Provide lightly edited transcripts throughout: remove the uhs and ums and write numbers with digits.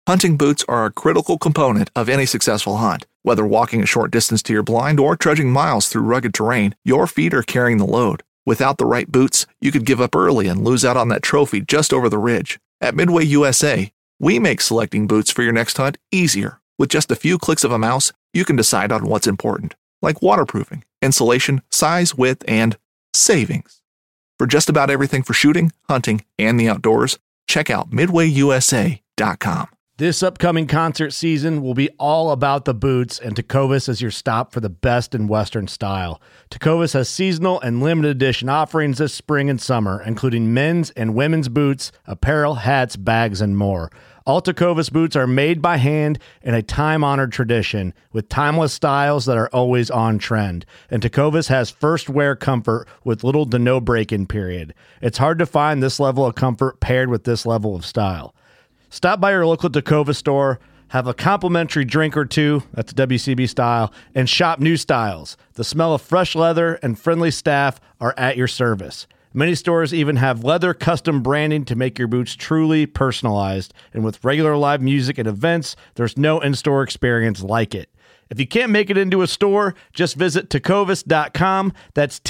Hunting boots are a critical component of any successful hunt. Whether walking a short distance to your blind or trudging miles through rugged terrain, your feet are carrying the load. Without the right boots, you could give up early and lose out on that trophy just over the ridge. At Midway USA, we make selecting boots for your next hunt easier. With just a few clicks of a mouse, you can decide on what's important, like waterproofing, insulation, size, width, and savings. For just about everything for shooting, hunting, and the outdoors, check out MidwayUSA.com. This upcoming concert season will be all about the boots, and Tecovas is your stop for the best in Western style. Tecovas has seasonal and limited edition offerings this spring and summer, including men's and women's boots, apparel, hats, bags, and more. All Tecovas boots are made by hand in a time-honored tradition with timeless styles that are always on trend. And Tecovas has first wear comfort with little to no break-in period. It's hard to find this level of comfort paired with this level of style. Stop by your local Tecovas store, have a complimentary drink or two, that's WCB style, and shop new styles. The smell of fresh leather and friendly staff are at your service. Many stores even have leather custom branding to make your boots truly personalized. And with regular live music and events, there's no in-store experience like it. If you can't make it into a store, just visit tecovas.com. That's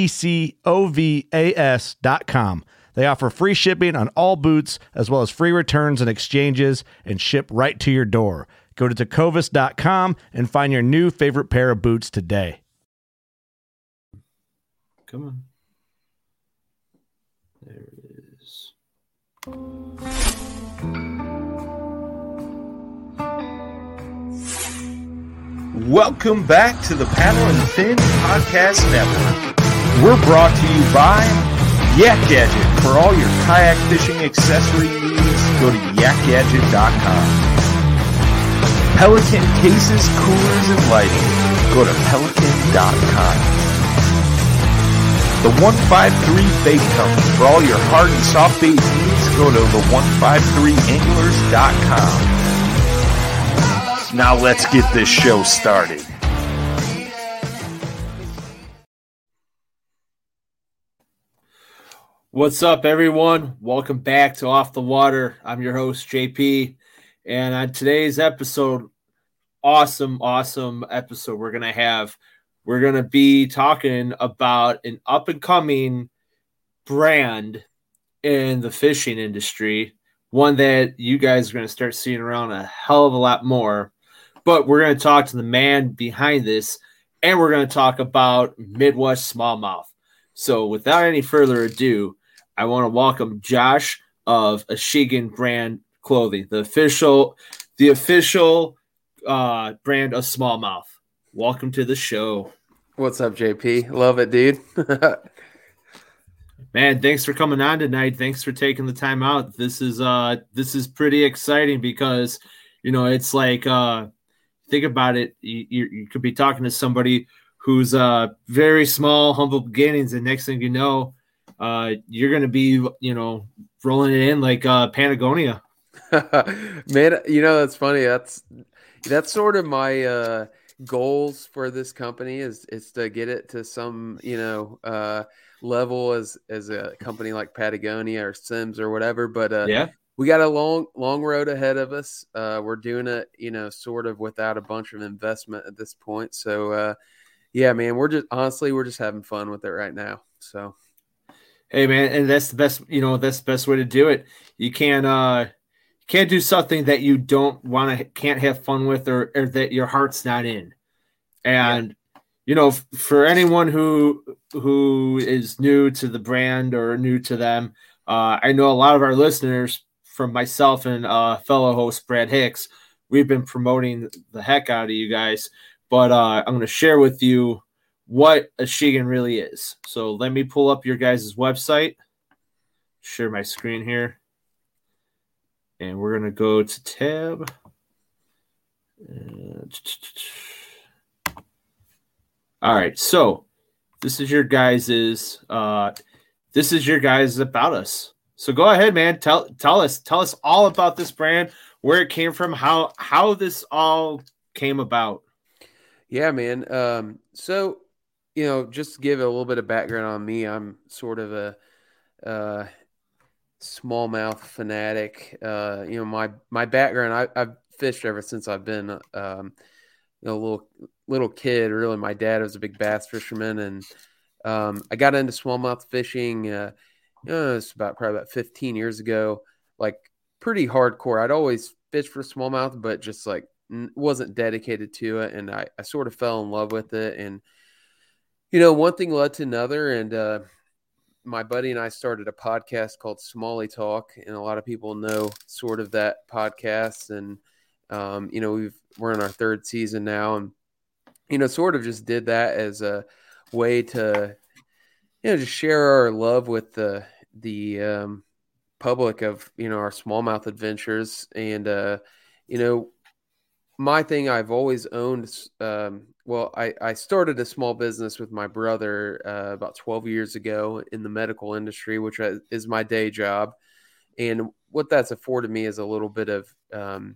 TECOVAS.com. They offer free shipping on all boots, as well as free returns and exchanges, and ship right to your door. Go to tecovas.com and find your new favorite pair of boots today. Come on. There it is. Welcome back to the Paddle and Fin Podcast Network. We're brought to you by Yak Gadget. For all your kayak fishing accessory needs, go to yakgadget.com. Pelican cases, coolers, and lighting. Go to pelican.com. The 153 Bait Company. For all your hard and soft bait needs, go to the153anglers.com. Now let's get this show started. What's up, everyone? Welcome back to Off the Water. I'm your host, JP. And on today's episode, awesome episode we're going to be talking about an up-and-coming brand in the fishing industry, one that you guys are going to start seeing around a hell of a lot more. But we're going to talk to the man behind this, and we're going to talk about Midwest Smallmouth. So without any further ado, I want to welcome Josh of Achigan Brand Clothing, the official brand of smallmouth. Welcome to the show. What's up, JP? Love it, dude. Man, thanks for coming on tonight. Thanks for taking the time out. This is pretty exciting because, you know, it's like think about it. You could be talking to somebody who's very small, humble beginnings, and next thing you know, you're going to be, you know, rolling it in like Patagonia. Man, you know, that's funny. That's sort of my goals for this company is to get it to some, you know, level as a company like Patagonia or Sims or whatever. But yeah, we got a long road ahead of us. We're doing it, you know, sort of without a bunch of investment at this point. So, yeah, man, we're just having fun with it right now. So. Hey man, and that's the best, you know, that's the best way to do it. You can't do something that you can't have fun with or that your heart's not in. And, you know, for anyone who is new to the brand or new to them, I know a lot of our listeners, from myself and fellow host Brad Hicks, we've been promoting the heck out of you guys, but I'm going to share with you what Achigan really is. So let me pull up your guys' website, share my screen here, and we're going to go to tab. All right, so this is your guys' about us. So go ahead, man. Tell us all about this brand, where it came from, how this all came about. Yeah, man. So, you know, just to give a little bit of background on me, I'm sort of a smallmouth fanatic. My background, I've fished ever since I've been little kid. Really, my dad was a big bass fisherman, and I got into smallmouth fishing. It's probably about 15 years ago. Like pretty hardcore. I'd always fished for smallmouth, but just like wasn't dedicated to it, and I sort of fell in love with it. And one thing led to another, and my buddy and I started a podcast called Smalley Talk, and a lot of people know sort of that podcast. And we're in our third season now, and sort of just did that as a way to just share our love with the public of our smallmouth adventures. And my thing, I've always owned. I started a small business with my brother about 12 years ago in the medical industry, which is my day job. And what that's afforded me is a little bit of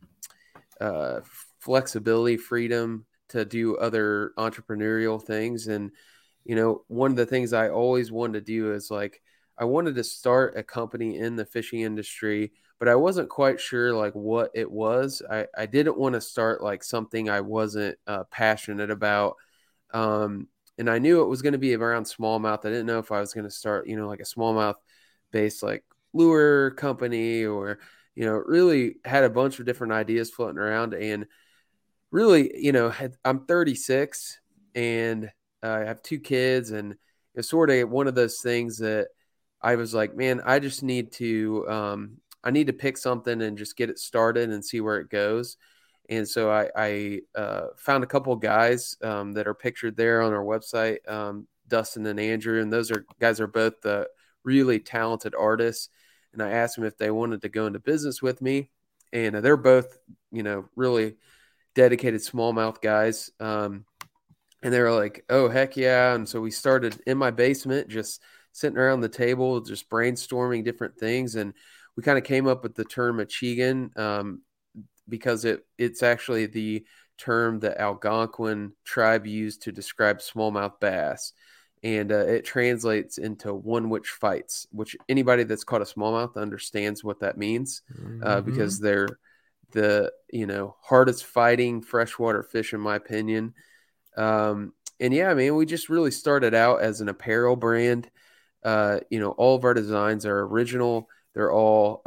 flexibility, freedom to do other entrepreneurial things. And, one of the things I always wanted to do is like, I wanted to start a company in the fishing industry, but I wasn't quite sure like what it was. I didn't want to start like something I wasn't passionate about. And I knew it was going to be around smallmouth. I didn't know if I was going to start, like a smallmouth based like lure company, or, really had a bunch of different ideas floating around. And really, I'm 36 and I have 2 kids, and it's sort of one of those things that I was like, man, I just need to, I need to pick something and just get it started and see where it goes. And so I found a couple of guys that are pictured there on our website, Dustin and Andrew, and those guys are both really talented artists. And I asked them if they wanted to go into business with me, and they're both, really dedicated smallmouth guys. And they were like, oh, heck yeah. And so we started in my basement, just sitting around the table, just brainstorming different things. And we kind of came up with the term Achigan because it's actually the term that Algonquin tribe used to describe smallmouth bass. And it translates into one which fights, which anybody that's caught a smallmouth understands what that means, because they're the, hardest fighting freshwater fish, in my opinion. And yeah, man, we just really started out as an apparel brand. All of our designs are original. They're all,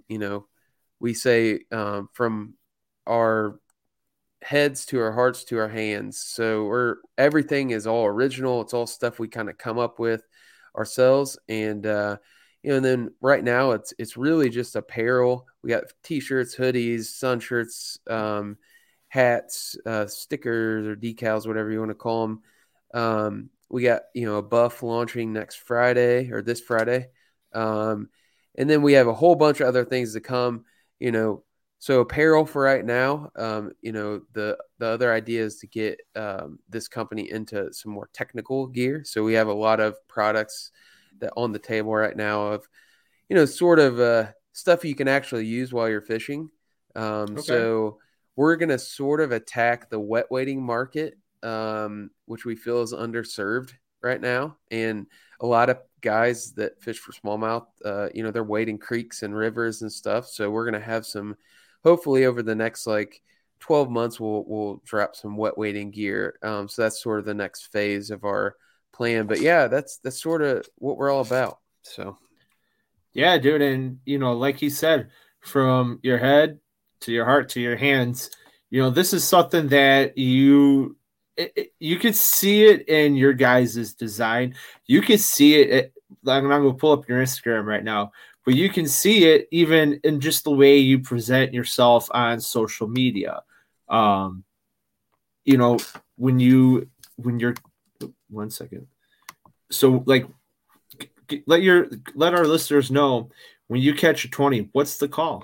we say from our heads to our hearts to our hands. So everything is all original. It's all stuff we kind of come up with ourselves. And, and then right now it's really just apparel. We got t-shirts, hoodies, sun shirts, hats, stickers or decals, whatever you want to call them. We got, a buff launching next Friday or this Friday. And then we have a whole bunch of other things to come, so apparel for right now. The other idea is to get this company into some more technical gear. So we have a lot of products that on the table right now of, sort of stuff you can actually use while you're fishing. Okay. So we're going to sort of attack the wet wading market, which we feel is underserved right now. And a lot of guys that fish for smallmouth, they're wading creeks and rivers and stuff. So we're going to have some, hopefully over the next 12 months, we'll drop some wet wading gear. So that's sort of the next phase of our plan. But yeah, that's sort of what we're all about. So. Yeah, dude. And, like he said, from your head to your heart to your hands, this is something that you could see it in your guys' design. You could see it. I'm going to pull up your Instagram right now, but you can see it even in just the way you present yourself on social media. When you're 1 second. So let our listeners know, when you catch a 20, what's the call?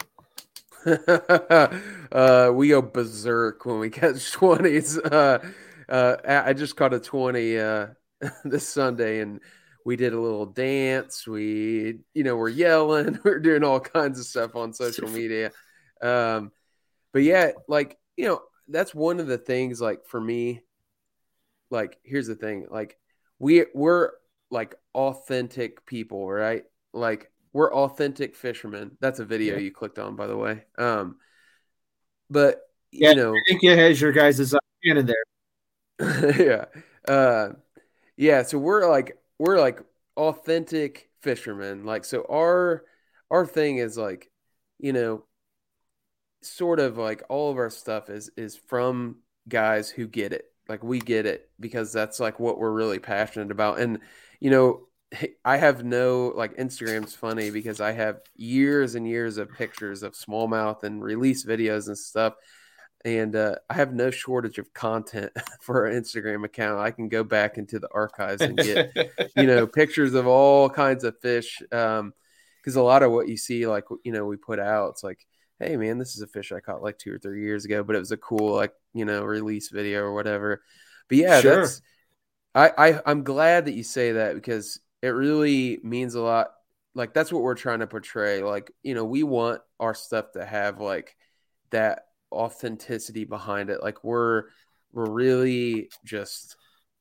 We go berserk when we catch 20s. I just caught a 20 this Sunday, and we did a little dance. We, we're yelling, we're doing all kinds of stuff on social media. But yeah, that's one of the things, for me, here's the thing, we're authentic people, right? we're authentic fishermen. That's a video you clicked on, by the way. But Yeah, you know, I think it has your guys' hand in yeah. there. Yeah, so we're like authentic fishermen. Like, so our thing is like, you know, sort of like all of our stuff is from guys who get it. Like, we get it because that's like what we're really passionate about. And you know, I have no, like, Instagram's funny because I have years and years of pictures of smallmouth and release videos and stuff. And I have no shortage of content for an Instagram account. I can go back into the archives and get, you know, pictures of all kinds of fish. Because a lot of what you see, like, you know, we put out, it's like, hey, man, this is a fish I caught like 2 or 3 years ago, but it was a cool, like, you know, release video or whatever. But yeah, Sure. that's, I'm glad that you say that because it really means a lot. Like, that's what we're trying to portray. Like, you know, we want our stuff to have like that authenticity behind it. Like, we're really just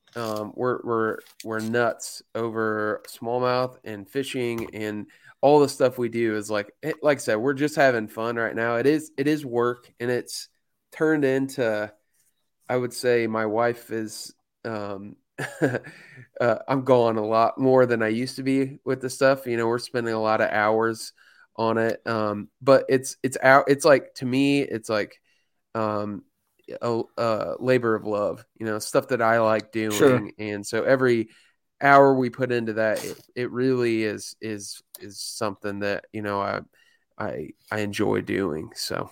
we're nuts over smallmouth and fishing, and all the stuff we do is like I said, we're just having fun right now. It is work, and it's turned into, I would say, my wife is I'm going a lot more than I used to be with the stuff. You know, we're spending a lot of hours on it. But it's like, to me, it's like a labor of love, you know, stuff that I like doing. Sure. And so every hour we put into that, it really is something that, you know, I enjoy doing. So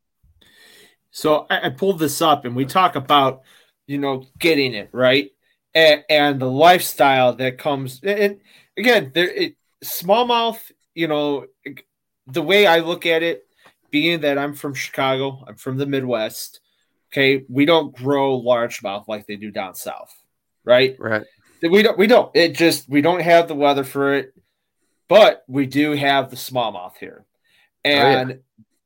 I pulled this up and we talk about, you know, getting it right and the lifestyle that comes. And again, smallmouth, you know, the way I look at it, being that I'm from Chicago, I'm from the Midwest. Okay, we don't grow largemouth like they do down south, right? right. We don't. It just, we don't have the weather for it, but we do have the smallmouth here, and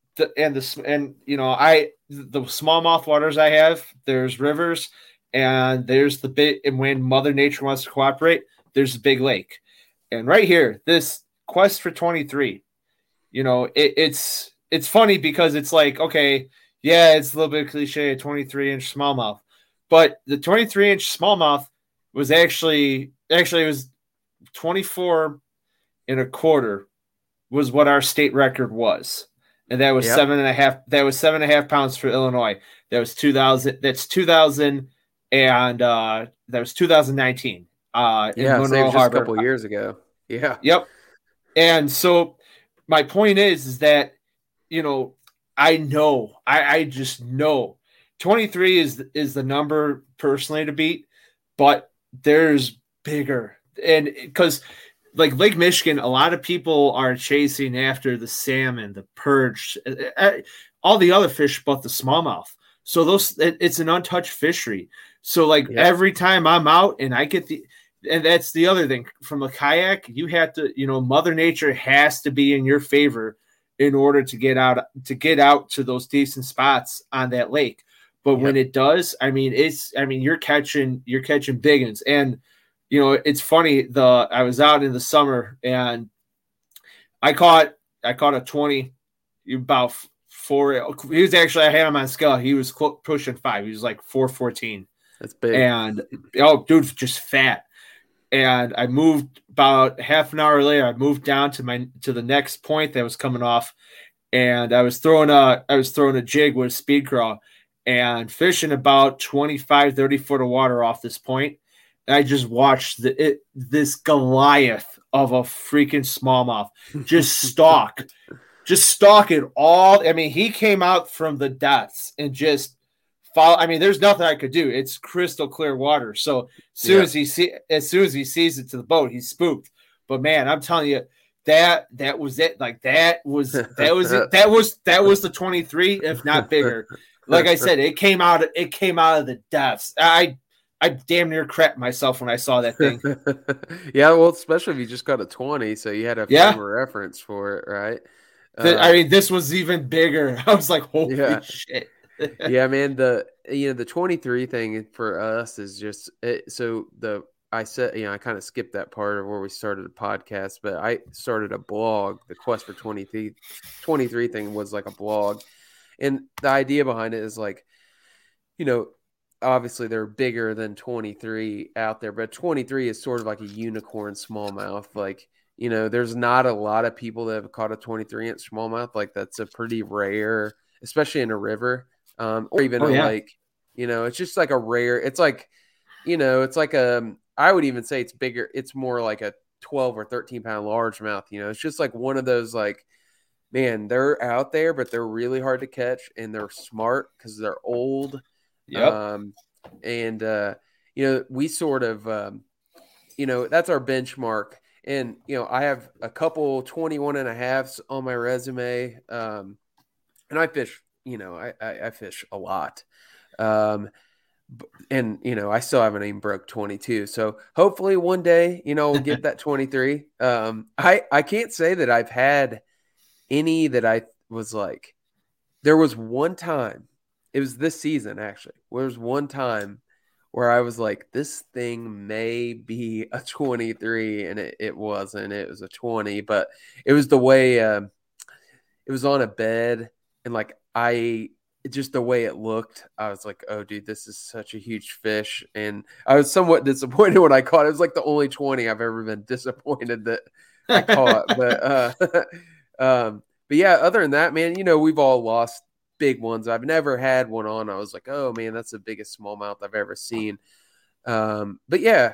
and you know, the smallmouth waters I have, there's rivers, and there's the big, and when Mother Nature wants to cooperate, there's a big lake, and right here, this Quest for 23, you know, it's funny because it's like, okay, yeah, it's a little bit cliche, a 23-inch smallmouth, but the 23-inch smallmouth was actually it was 24 and a quarter was what our state record was. And that was 7.5. That was 7.5 pounds for Illinois. That was 2000. That's 2000, and that was 2019. In Monroe just Harbor, a couple years ago. Yeah. Yep. And so my point is that, you know, I just know 23 is the number personally to beat, but there's bigger, and because, like, Lake Michigan, a lot of people are chasing after the salmon, the perch, all the other fish but the smallmouth. So it's an untouched fishery. So like every time I'm out and I get and that's the other thing, from a kayak, you have to, you know, Mother Nature has to be in your favor in order to get out to those decent spots on that lake. But when it does, I mean, you're catching big ones. And you know, it's funny. I was out in the summer and I caught a 20, about 4. He was actually, I had him on scale. He was pushing 5. He was like 414. That's big. And dude, just fat. And I moved about half an hour later. I moved down to the next point that was coming off, and I was throwing a jig with a speed crawl and fishing about 25, 30 foot of water off this point. I just watched this Goliath of a freaking smallmouth just stalk it all. I mean, he came out from the depths and just follow. I mean, there's nothing I could do. It's crystal clear water. So as soon as he sees it to the boat, he's spooked. But man, I'm telling you, that was it. Like that was it. That was the 23, if not bigger. Like I said, it came out of the depths. I damn near crapped myself when I saw that thing. Yeah, well, especially if you just got a 20, so you had a frame of reference for it, right? I mean, this was even bigger. I was like, holy shit. Yeah, man, the 23 thing for us is just so I said, I kind of skipped that part of where we started the podcast, but I started a blog. The Quest for 23 thing was like a blog. And the idea behind it is like, obviously they're bigger than 23 out there, but 23 is sort of like a unicorn smallmouth. Like, there's not a lot of people that have caught a 23-inch smallmouth. Like that's a pretty rare, especially in a river, or even it's just like a rare. It's like, it's like I would even say it's bigger. It's more like a 12 or 13 pound largemouth. It's just like one of those like, man, they're out there, but they're really hard to catch and they're smart because they're old. Yep. We sort of, that's our benchmark. And, I have a couple 21 and a halves on my resume. And I fish, I fish a lot. And, I still haven't even broke 22. So hopefully one day, we'll get that 23. I can't say that I've had any that I was like, there was one time, it was this season actually, there was one time where I was like, this thing may be a 23, and it wasn't. It was a 20, but it was the way it was on a bed, and like just the way it looked, I was like, oh, dude, this is such a huge fish. And I was somewhat disappointed when I caught it. It was like the only 20 I've ever been disappointed that I caught. But yeah, other than that, man, we've all lost big ones. I've never had one on. I was like, oh man, that's the biggest smallmouth I've ever seen. But yeah,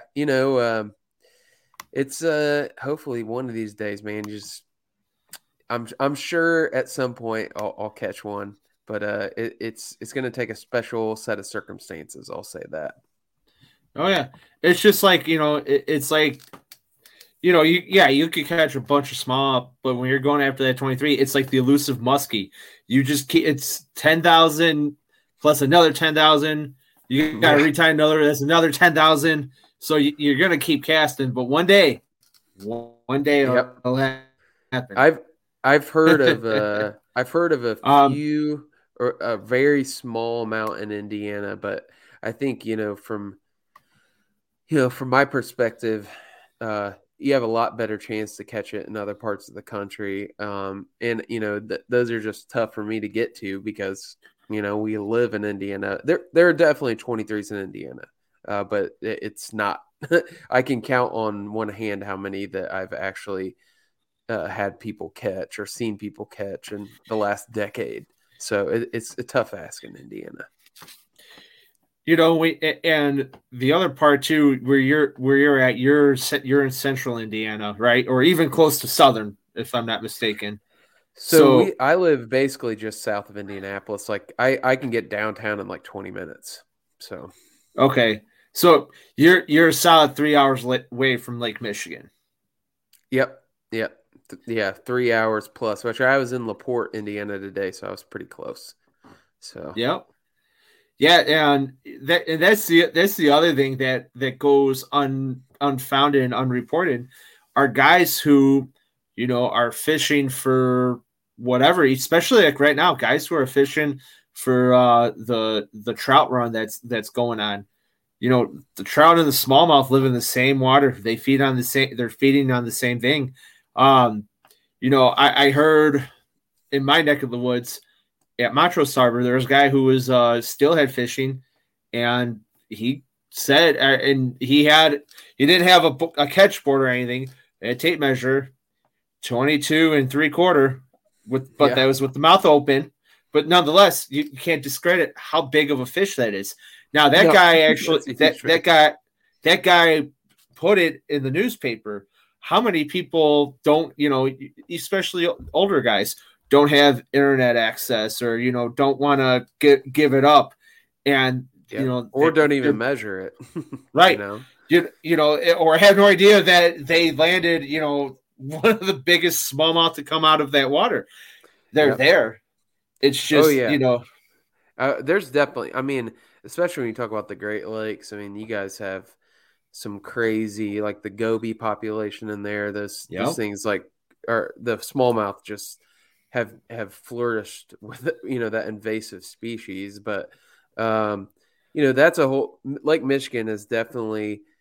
it's hopefully one of these days, man. I'm sure at some point I'll catch one, but it's going to take a special set of circumstances. I'll say that. Oh yeah, it's just like it's like. You could catch a bunch of small, but when you're going after that 23, it's like the elusive muskie. You just keep, it's 10,000 plus another 10,000. You got to retie another. That's another 10,000. So you're gonna keep casting, but one day it'll happen. I've heard of a few or a very small amount in Indiana, but I think from my perspective, you have a lot better chance to catch it in other parts of the country. And, those are just tough for me to get to because, we live in Indiana. There are definitely 23s in Indiana, but it's not. I can count on one hand how many that I've actually had people catch or seen people catch in the last decade. So it's a tough ask in Indiana. And the other part too, where you're at, you're in central Indiana, right? Or even close to southern, if I'm not mistaken. So I live basically just south of Indianapolis. Like I can get downtown in like 20 minutes. So okay, so you're a solid 3 hours away from Lake Michigan. Yep. Yeah, 3 hours plus. Which I was in LaPorte, Indiana today, so I was pretty close. So yep. Yeah, and that's the other thing that goes unfounded and unreported are guys who, are fishing for whatever, especially like right now, guys who are fishing for the trout run that's going on. The trout and the smallmouth live in the same water. They feed on the same. They're feeding on the same thing. I heard in my neck of the woods. At Montrose Harbor, there was a guy who was steelhead fishing, and he said, and he didn't have a catch board or anything, a tape measure, 22 3/4, that was with the mouth open. But nonetheless, you can't discredit how big of a fish that is. Now that guy actually, that guy put it in the newspaper. How many people don't, especially older guys, don't have internet access or, don't want to give it up and, or don't even measure it. Right. Or have no idea that they landed, one of the biggest smallmouth to come out of that water. They're there. It's just, there's definitely, especially when you talk about the Great Lakes, you guys have some crazy, like the goby population in there. Those things or the smallmouth just have flourished with that invasive species, but that's a whole. Lake Michigan is definitely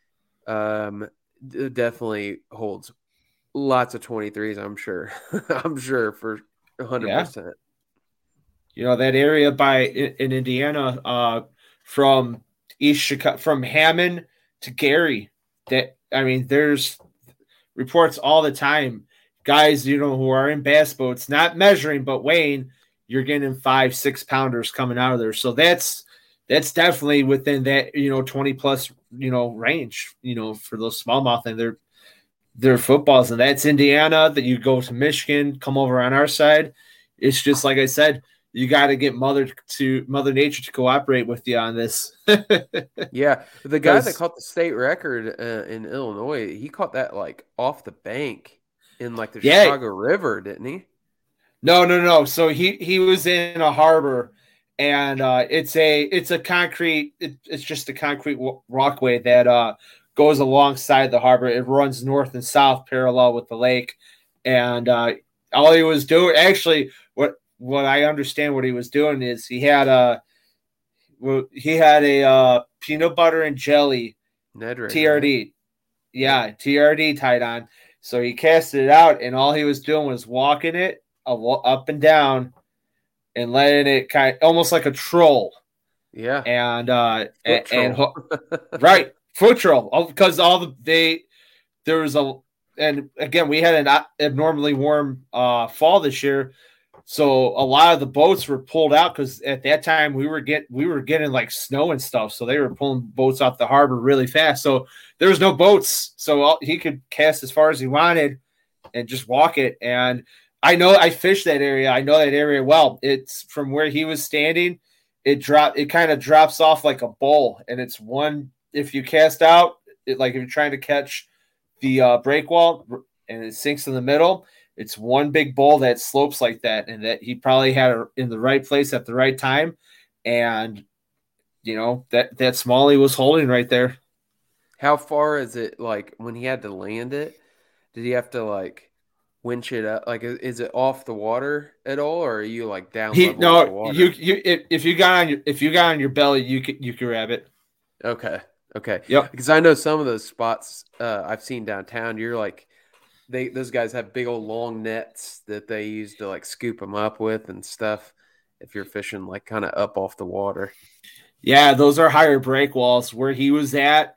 definitely holds lots of 23s. I'm sure. I'm sure for 100%. That area in Indiana, from East Chicago, from Hammond to Gary. There's reports all the time. Guys, who are in bass boats, not measuring but weighing, you're getting 5-6 pounders coming out of there. So that's definitely within that 20 plus range. For those smallmouth, and they're footballs, and that's Indiana. That you go to Michigan, come over on our side. It's just like I said. You got to get Mother Nature to cooperate with you on this. Yeah, the guy that caught the state record in Illinois, he caught that like off the bank in like the Chicago River, didn't he? No. So he was in a harbor, and it's a concrete. It's just a concrete walkway that goes alongside the harbor. It runs north and south parallel with the lake, and all he was doing actually what I understand what he was doing is he had a peanut butter and jelly TRD. Right? TRD tied on. So he casted it out, and all he was doing was walking it up and down and letting it kind of almost like a troll. Yeah. And right, foot troll, because there was and again, we had an abnormally warm fall this year. So a lot of the boats were pulled out because at that time we were getting like snow and stuff. So they were pulling boats off the harbor really fast. So there was no boats. So he could cast as far as he wanted and just walk it. And I fished that area. I know that area well. It's from where he was standing. It kind of drops off like a bowl. And it's one, if you cast out, like if you're trying to catch the break wall and it sinks in the middle, it's one big bowl that slopes like that, and that he probably had it in the right place at the right time. And, that smallie was holding right there. How far is it, like, when he had to land it, did he have to, like, winch it up? Like, is it off the water at all, or are you, like, down level with the water? If you got on your belly, you could grab it. Okay. Yep. Because I know some of those spots I've seen downtown, you're like, those guys have big old long nets that they use to like scoop them up with and stuff. If you're fishing like kind of up off the water, yeah, those are higher break walls. Where he was at,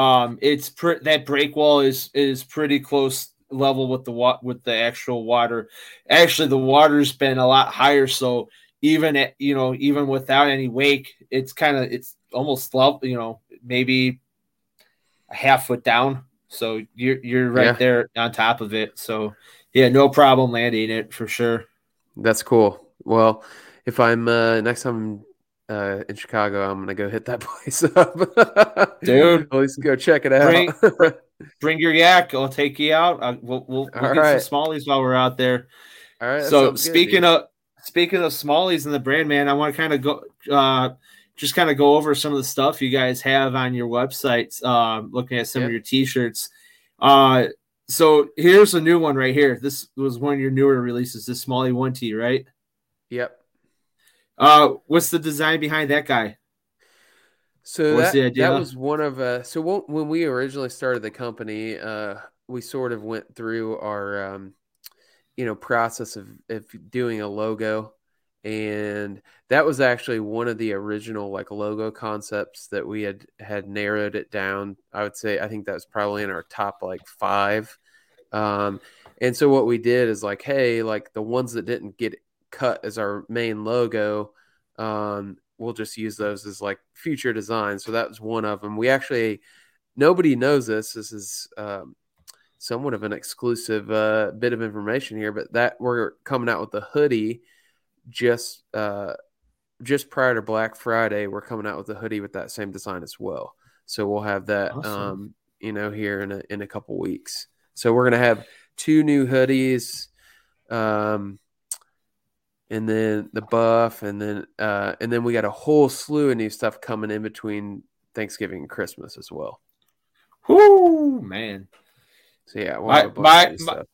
that break wall is pretty close level with the actual water. Actually, the water's been a lot higher, so even even without any wake, it's almost level. Maybe a half foot down. So you're right there on top of it. So yeah, no problem landing it for sure. That's cool. Well, if I'm next time in Chicago, I'm gonna go hit that place up, dude. At least go check it out. Bring your yak. I'll take you out. We'll get some smallies while we're out there. All right. So speaking of smallies and the brand, man, I want to kind of go. Just kind of go over some of the stuff you guys have on your websites, looking at some of your T-shirts. So here's a new one right here. This was one of your newer releases, this Smallie 1T, right? Yep. What's the design behind that guy? So that was one of so when we originally started the company, we sort of went through our process of doing a logo. And that was actually one of the original like logo concepts that we had narrowed it down. I think that was probably in our top like 5. And so what we did is like, hey, like the ones that didn't get cut as our main logo, we'll just use those as like future designs. So that was one of them. We actually, nobody knows this. This is somewhat of an exclusive bit of information here, but that we're coming out with the hoodie. Just prior to Black Friday, we're coming out with a hoodie with that same design as well. So we'll have that, awesome. Here in a couple weeks. So we're gonna have 2 new hoodies, and then the buff, and then we got a whole slew of new stuff coming in between Thanksgiving and Christmas as well. Whoo, man! So yeah, we'll have a bunch of new stuff.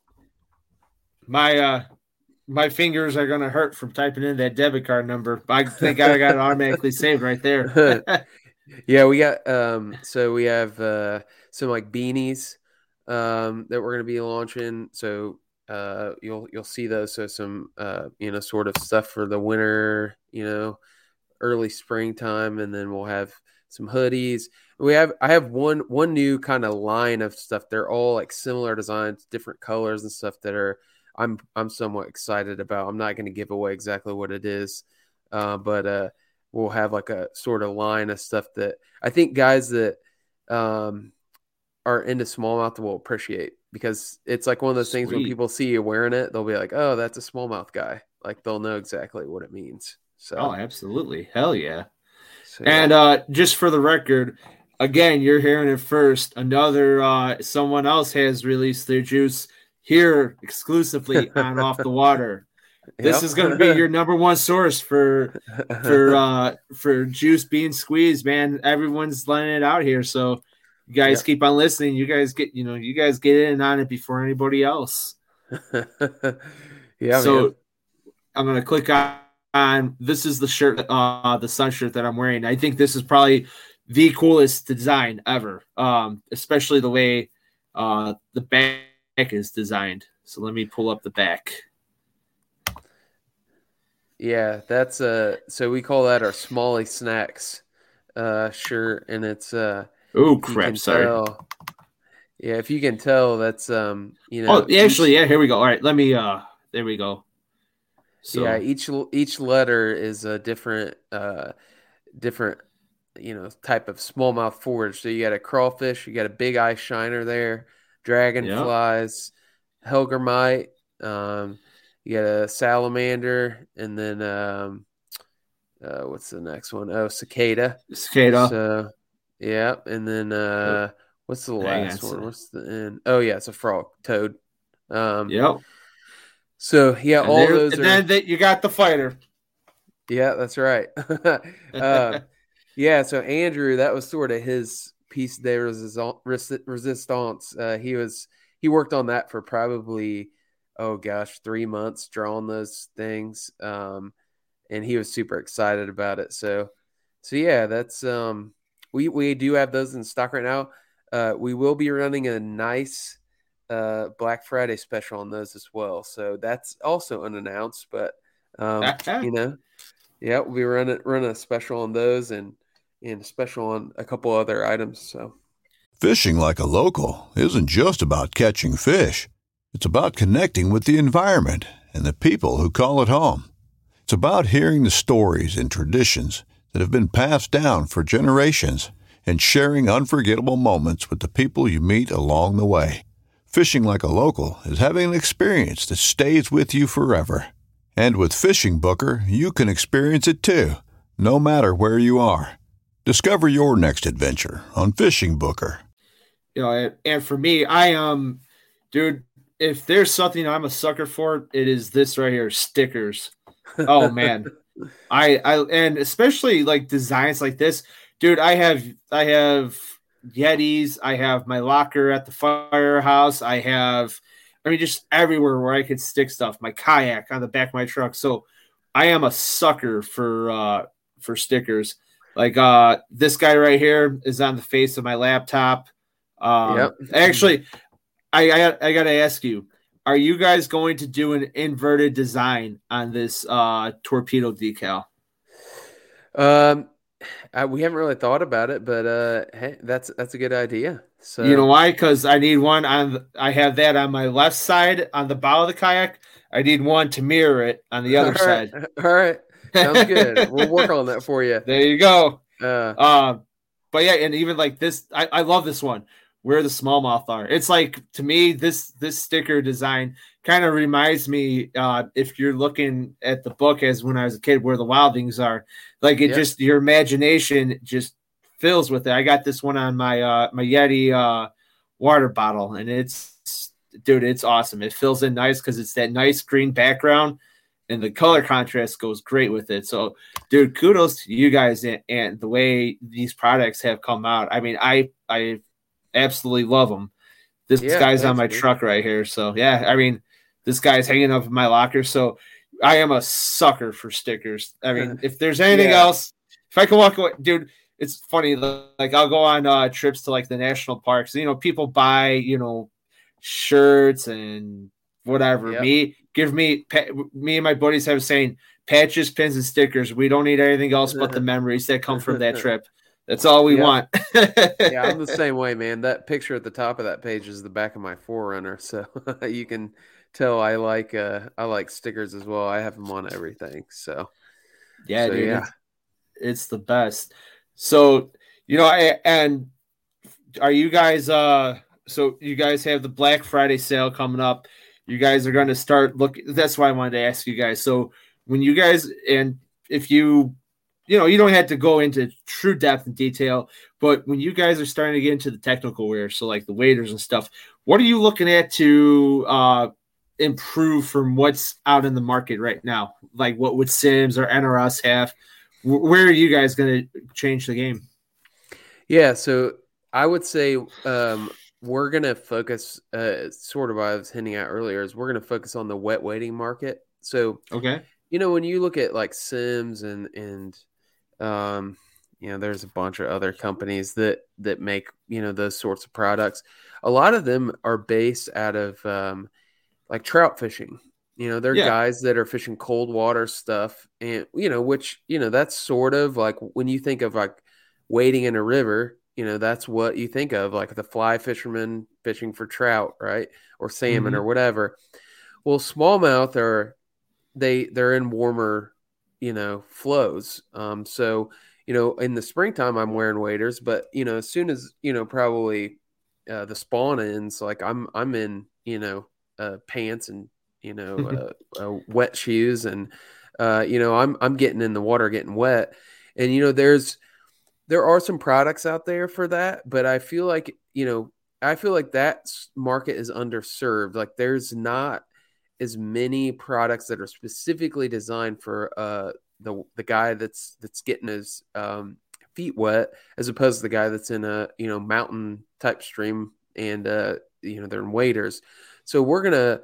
My fingers are gonna hurt from typing in that debit card number. I think I got it automatically saved right there. Yeah, we got so we have some like beanies that we're gonna be launching. So you'll see those. So some sort of stuff for the winter, early springtime, and then we'll have some hoodies. I have one new kind of line of stuff. They're all like similar designs, different colors and stuff that are I'm somewhat excited about. I'm not going to give away exactly what it is, but we'll have like a sort of line of stuff that I think guys that are into smallmouth will appreciate, because it's like one of those things when people see you wearing it, they'll be like, "Oh, that's a smallmouth guy." Like they'll know exactly what it means. So, Oh, absolutely, hell yeah! So, And just for the record, again, you're hearing it first. Another someone else has released their juice here exclusively on Off the Water. This is going to be your number one source for juice being squeezed, man. Everyone's letting it out here, so you guys keep on listening. You guys get in on it before anybody else. Yeah. So man. I'm going to click on this is the shirt, the sun shirt that I'm wearing. I think this is probably the coolest design ever, especially the way the back is designed. So let me pull up the back. Yeah, that's so we call that our Smalley Snacks shirt, and it's oh crap, sorry. Yeah, if you can tell, that's Oh, actually, yeah, here we go. All right, let me there we go. So yeah, each letter is a different type of smallmouth forage. So you got a crawfish, you got a big eye shiner there, dragonflies, hellgrammite, you got a salamander, and then what's the next one? Oh, cicada. So yeah, and then what's the last one? What's the end? Oh yeah, it's a frog, toad. Yep. So yeah, and all those. And then you got the fighter. Yeah, that's right. Yeah, so Andrew, that was sort of his piece de resistance. He worked on that for probably 3 months, drawing those things, and he was super excited about it. So yeah, that's we do have those in stock right now. We will be running a nice Black Friday special on those as well. So that's also unannounced, but we'll be running a special on those and a special on a couple other items. So fishing like a local isn't just about catching fish. It's about connecting with the environment and the people who call it home. It's about hearing the stories and traditions that have been passed down for generations and sharing unforgettable moments with the people you meet along the way. Fishing like a local is having an experience that stays with you forever. And with Fishing Booker, you can experience it too, no matter where you are. Discover your next adventure on Fishing Booker. And for me, dude, if there's something I'm a sucker for, it is this right here, stickers. Oh man. And especially like designs like this, dude, I have Yetis, I have my locker at the firehouse, just everywhere where I could stick stuff, my kayak on the back of my truck. So I am a sucker for stickers. Like this guy right here is on the face of my laptop. Actually, I got to ask you, are you guys going to do an inverted design on this torpedo decal? We haven't really thought about it, but hey, that's a good idea. So you know why? Because I need one I have that on my left side on the bow of the kayak. I need one to mirror it on the other side. All right. Sounds good. We'll work on that for you. There you go. But yeah, and even like this, I love this one where the smallmouth are. It's like, to me, this sticker design kind of reminds me, if you're looking at the book as when I was a kid, where the wildlings are. Like it just, your imagination just fills with it. I got this one on my my Yeti water bottle, and it's awesome. It fills in nice because it's that nice green background, and the color contrast goes great with it. So, dude, kudos to you guys and the way these products have come out. I mean, I absolutely love them. This guy's on my truck right here. So, yeah, I mean, this guy's hanging up in my locker. So, I am a sucker for stickers. I mean, if there's anything else, if I can walk away, dude, it's funny. Like I'll go on trips to like the national parks. You know, people buy shirts and whatever. Yep. Me and my buddies have a saying: patches, pins, and stickers. We don't need anything else but the memories that come from that trip. That's all we want. Yeah, I'm the same way, man. That picture at the top of that page is the back of my 4Runner, so you can tell I like stickers as well. I have them on everything. So yeah, dude, yeah, it's the best. So and are you guys so you guys have the Black Friday sale coming up. You guys are going to start looking. That's why I wanted to ask you guys. So when you guys, and if you don't have to go into true depth and detail, but when you guys are starting to get into the technical wear, so like the waders and stuff, what are you looking at to improve from what's out in the market right now? Like what would Sims or NRS have? Where are you guys going to change the game? Yeah, so I would say we're going to focus, sort of what I was hinting at earlier, is we're going to focus on the wet wading market. So, okay, when you look at like Sims and there's a bunch of other companies that make, those sorts of products. A lot of them are based out of like trout fishing. They're guys that are fishing cold water stuff, and which that's sort of like when you think of like wading in a river, that's what you think of, like the fly fishermen fishing for trout, right? Or salmon or whatever. Well, smallmouth they're in warmer, flows. So, in the springtime I'm wearing waders, but as soon as, probably the spawn ends, like I'm in, pants and, wet shoes, and I'm getting in the water, getting wet. And there are some products out there for that, but I feel like that market is underserved. Like there's not as many products that are specifically designed for the guy that's getting his feet wet, as opposed to the guy that's in a mountain type stream and they're in waders. So we're gonna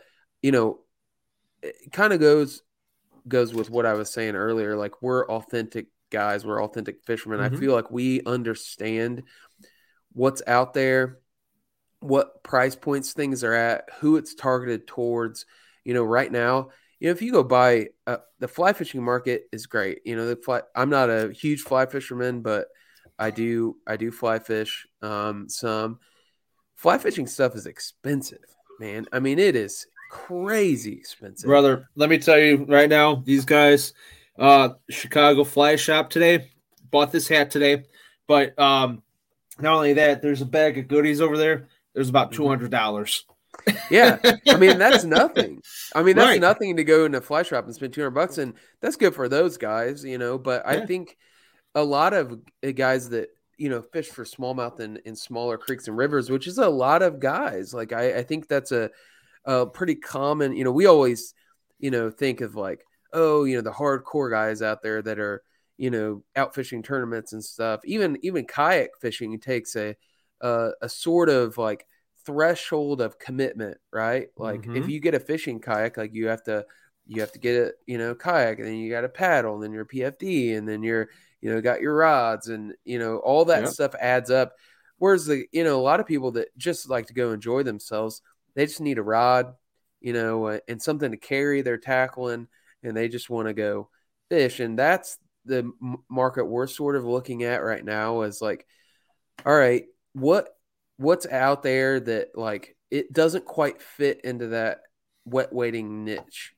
it kind of goes with what I was saying earlier. Like we're authentic guys, we're authentic fishermen. I feel like we understand what's out there, what price points things are at, who it's targeted towards. Right now, if you go buy the fly fishing market is great. I'm not a huge fly fisherman, but I do fly fish. Some fly fishing stuff is expensive, man. I mean, it is crazy expensive, brother. Let me tell you right now, these guys, Chicago Fly Shop today, bought this hat today, but not only that, there's a bag of goodies over there. There's about $200. Yeah, I mean that's nothing. I mean that's Right. nothing to go in a fly shop and spend $200, and that's good for those guys, But I think a lot of guys that fish for smallmouth in smaller creeks and rivers, which is a lot of guys. Like I think that's a pretty common. We always think of like, oh, the hardcore guys out there that are out fishing tournaments and stuff. Even kayak fishing takes a sort of like threshold of commitment, right? Like if you get a fishing kayak, like you have to get a kayak, and then you got a paddle, and then your PFD, and then you're got your rods, and all that stuff adds up. Whereas a lot of people that just like to go enjoy themselves, they just need a rod, and something to carry their tackling, and they just want to go fish. And that's the market we're sort of looking at right now, is like, all right, what's out there that like it doesn't quite fit into that wet wading niche.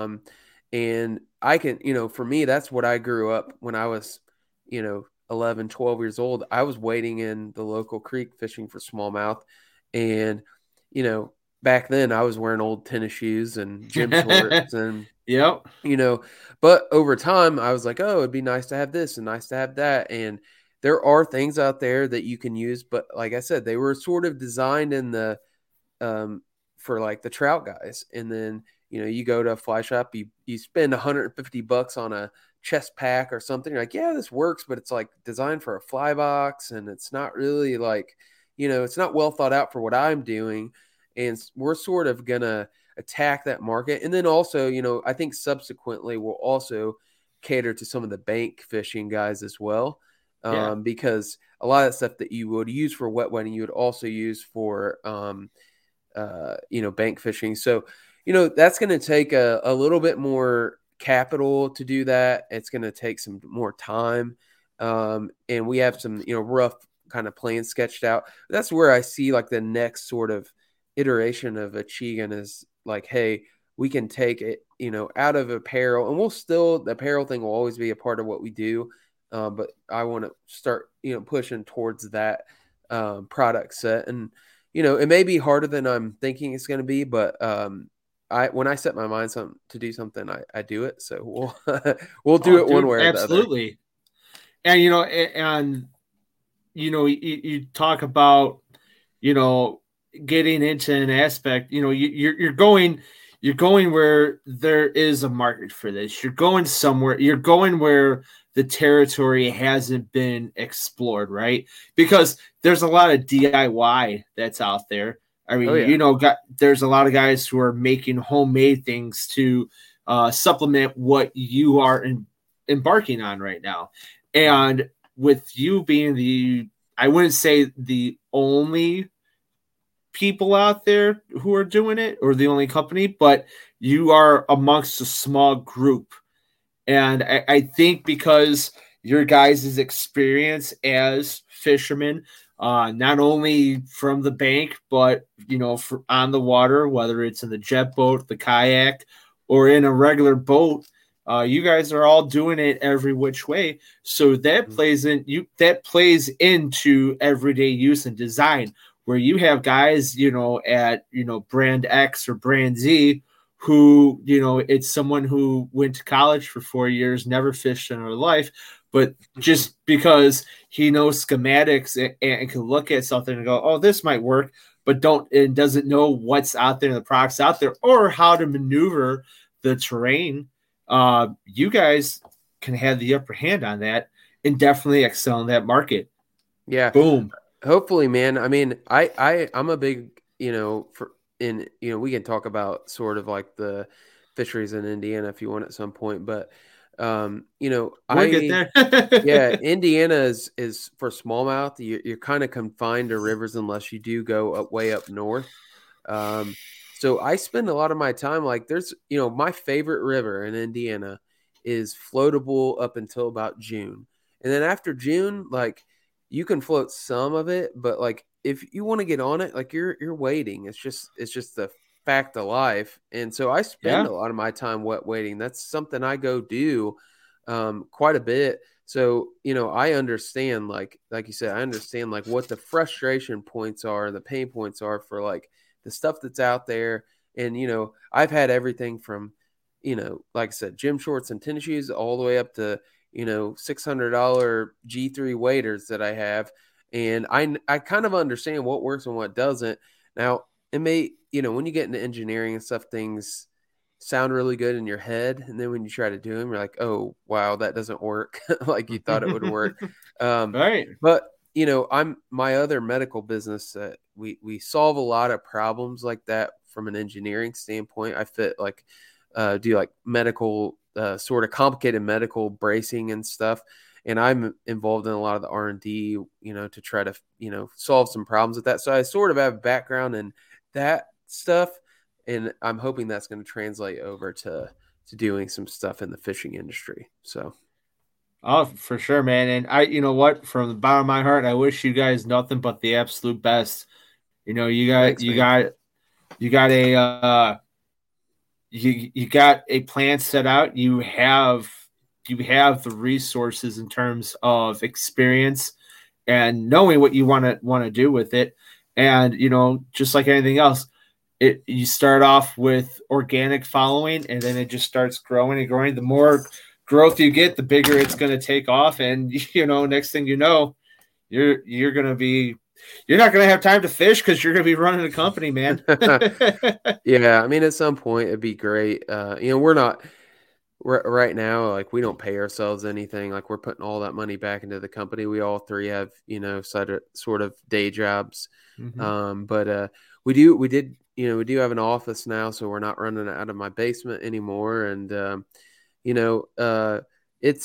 And I can, for me, that's what I grew up when I was, 11, 12 years old. I was wading in the local creek fishing for smallmouth. And, back then I was wearing old tennis shoes and gym shorts and, but over time I was like, oh, it'd be nice to have this and nice to have that. And there are things out there that you can use, but like I said, they were sort of designed in the for like the trout guys. And then you go to a fly shop, you spend $150 on a chest pack or something. You're like, yeah, this works, but it's like designed for a fly box, and it's not really like it's not well thought out for what I'm doing. And we're sort of gonna attack that market, and then also I think subsequently we'll also cater to some of the bank fishing guys as well. because a lot of that stuff that you would use for wet wedding, you would also use for, bank fishing. So, that's going to take a little bit more capital to do that. It's going to take some more time. And we have some, rough kind of plans sketched out. That's where I see like the next sort of iteration of Achigan is like, hey, we can take it, out of apparel, and the apparel thing will always be a part of what we do. But I want to start, pushing towards that product set. And, it may be harder than I'm thinking it's going to be, but when I set my mind to do something, I do it. So we'll do it one way or the other. Absolutely. And, you talk about, getting into an aspect, you're going where there is a market for this. You're going somewhere. You're going where the territory hasn't been explored, right? Because there's a lot of DIY that's out there. I mean, there's a lot of guys who are making homemade things to supplement what you are embarking on right now. And with you being I wouldn't say the only people out there who are doing it or the only company, but you are amongst a small group. And I think because your guys' experience as fishermen, not only from the bank, but, on the water, whether it's in the jet boat, the kayak, or in a regular boat, you guys are all doing it every which way. So that plays into everyday use and design, where you have guys, at, brand X or brand Z, who, it's someone who went to college for 4 years, never fished in her life, but just because he knows schematics and can look at something and go, oh, this might work, but doesn't know what's out there, the products out there, or how to maneuver the terrain. You guys can have the upper hand on that and definitely excel in that market. Yeah. Boom. Hopefully, man. I mean, I'm a big, we can talk about sort of like the fisheries in Indiana if you want at some point, but we'll get there. Yeah, Indiana is for smallmouth. You're kind of confined to rivers unless you do go way up north. So I spend a lot of my time like there's, my favorite river in Indiana is floatable up until about June. And then after June, like you can float some of it, but like if you want to get on it, like you're waiting. It's just the fact of life. And so I spend a lot of my time wet waiting. That's something I go do quite a bit. So, I understand, like you said, I understand like what the frustration points are, the pain points are for like the stuff that's out there. And, I've had everything from, like I said, gym shorts and tennis shoes all the way up to, $600 G3 waders that I have. And I kind of understand what works and what doesn't. Now, it may, when you get into engineering and stuff, things sound really good in your head. And then when you try to do them, you're like, oh, wow, that doesn't work like you thought it would work. Right. But, I'm my other medical business. We solve a lot of problems like that from an engineering standpoint. I fit like, do like medical, sort of complicated medical bracing and stuff. And I'm involved in a lot of the R&D, to try to, solve some problems with that. So I sort of have a background in that stuff. And I'm hoping that's going to translate over to doing some stuff in the fishing industry. So. Oh, for sure, man. And you know what, from the bottom of my heart, I wish you guys nothing but the absolute best. You got a plan set out. You have the resources in terms of experience and knowing what you want to do with it. And, just like anything else, you start off with organic following, and then it just starts growing and growing. The more growth you get, the bigger it's going to take off. And, next thing you know, you're not going to have time to fish because you're going to be running a company, man. Yeah. I mean, at some point it'd be great. We're not right now, like we don't pay ourselves anything. Like we're putting all that money back into the company. We all three have, sort of day jobs. Mm-hmm. But we do have an office now, so we're not running out of my basement anymore. And,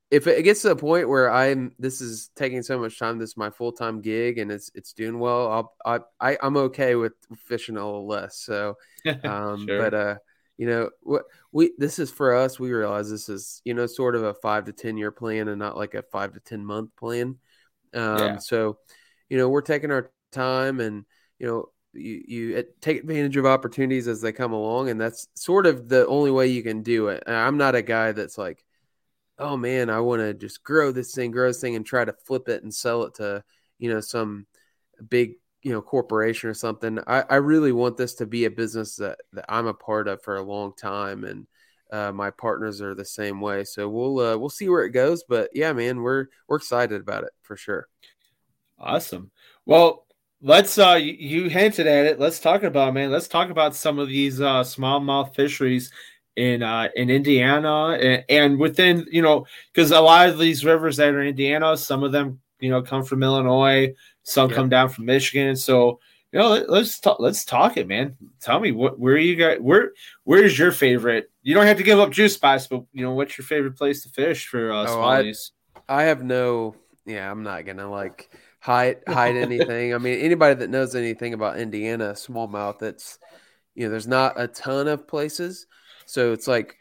if it gets to the point where this is taking so much time, this is my full-time gig and it's doing well, I'm okay with fishing a little less. So, Sure. but what this is for us, we realize this is, sort of a 5 to 10 year plan and not like a 5 to 10 month plan. Yeah. So, we're taking our time and, you take advantage of opportunities as they come along. And that's sort of the only way you can do it. And I'm not a guy that's like, oh man, I want to just grow this thing and try to flip it and sell it to, some big, corporation or something. I really want this to be a business that I'm a part of for a long time. And my partners are the same way. So we'll see where it goes, but yeah, man, we're excited about it for sure. Awesome. Well, let's you hinted at it. Let's talk about, man. Let's talk about some of these smallmouth fisheries in Indiana and within, because a lot of these rivers that are in Indiana, some of them, come from Illinois, some come down from Michigan. So, let's talk it, man. Tell me where's your favorite? You don't have to give up juice spots, but what's your favorite place to fish for smallies? I have I'm not gonna like hide anything. I mean, anybody that knows anything about Indiana smallmouth, it's there's not a ton of places, so it's like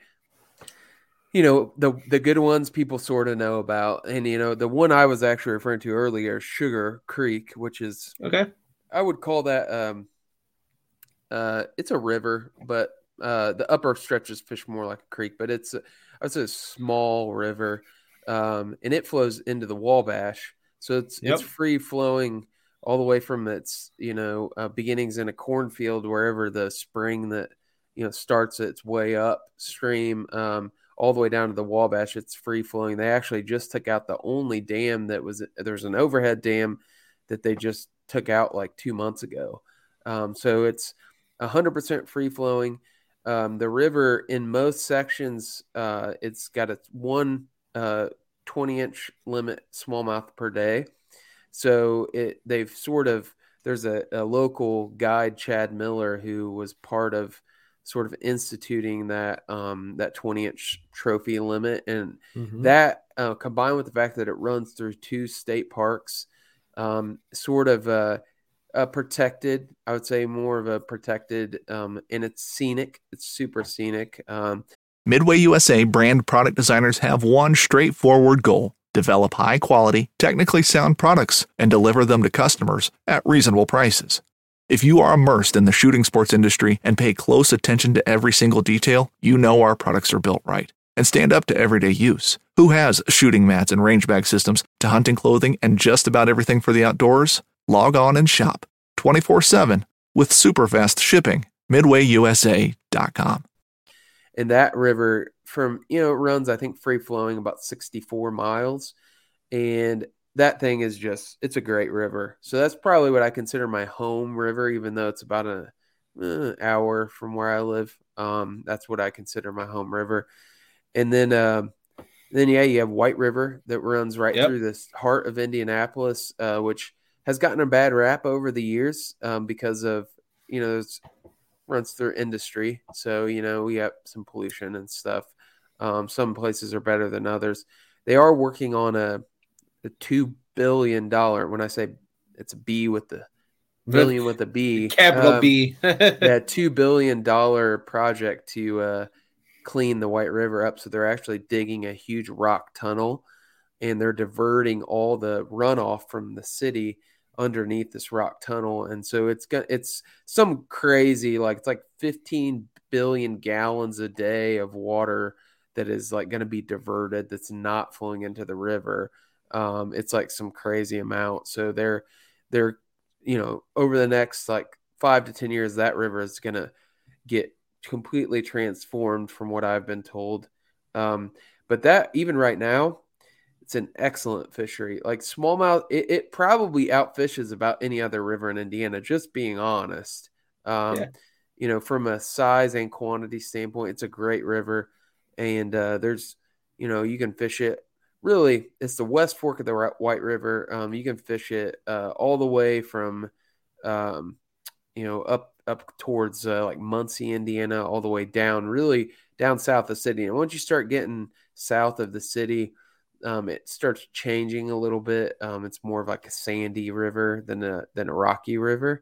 the good ones people sort of know about, and the one I was actually referring to earlier, Sugar Creek, which is okay. I would call that it's a river, but the upper stretches fish more like a creek, but it's a small river, and it flows into the Wabash. So it's free flowing all the way from its beginnings in a cornfield, wherever the spring that starts its way upstream, all the way down to the Wabash. It's free flowing. They actually just took out the only dam there's an overhead dam that they just took out like 2 months ago. So it's 100% free flowing. The river in most sections, it's got a 20-inch limit smallmouth per day. So there's a local guide, Chad Miller, who was part of sort of instituting that 20-inch trophy limit. And that combined with the fact that it runs through 2 state parks, sort of protected, I would say more of a protected, and it's scenic. It's super scenic. Midway USA brand product designers have one straightforward goal: develop high-quality, technically sound products and deliver them to customers at reasonable prices. If you are immersed in the shooting sports industry and pay close attention to every single detail, you know our products are built right and stand up to everyday use. Who has shooting mats and range bag systems to hunting clothing and just about everything for the outdoors? Log on and shop 24/7 with super fast shipping. MidwayUSA.com. And that river it runs, I think, free flowing about 64 miles. And that thing is it's a great river. So that's probably what I consider my home river, even though it's about an hour from where I live. That's what I consider my home river. And then you have White River that runs right through this heart of Indianapolis, which has gotten a bad rap over the years because of, it's runs through industry. So, we have some pollution and stuff. Some places are better than others. They are working on a $2 billion, when I say it's a B with the billion with a B, capital B, that $2 billion project to clean the White River up. So they're actually digging a huge rock tunnel, and they're diverting all the runoff from the city underneath this rock tunnel. And so it's some crazy, it's like 15 billion gallons a day of water that is like going to be diverted, that's not flowing into the river. It's like some crazy amount. So they're over the next 5 to 10 years, that river is going to get completely transformed from what I've been told. But that, even right now, it's an excellent fishery. Like smallmouth, it probably outfishes about any other river in Indiana, just being honest. From a size and quantity standpoint, it's a great river. And there's, you can fish it. Really, it's the West Fork of the White River. You can fish it all the way from, up towards Muncie, Indiana, all the way down, really down south of the city. And once you start getting south of the city, it starts changing a little bit. It's more of like a sandy river than a rocky river.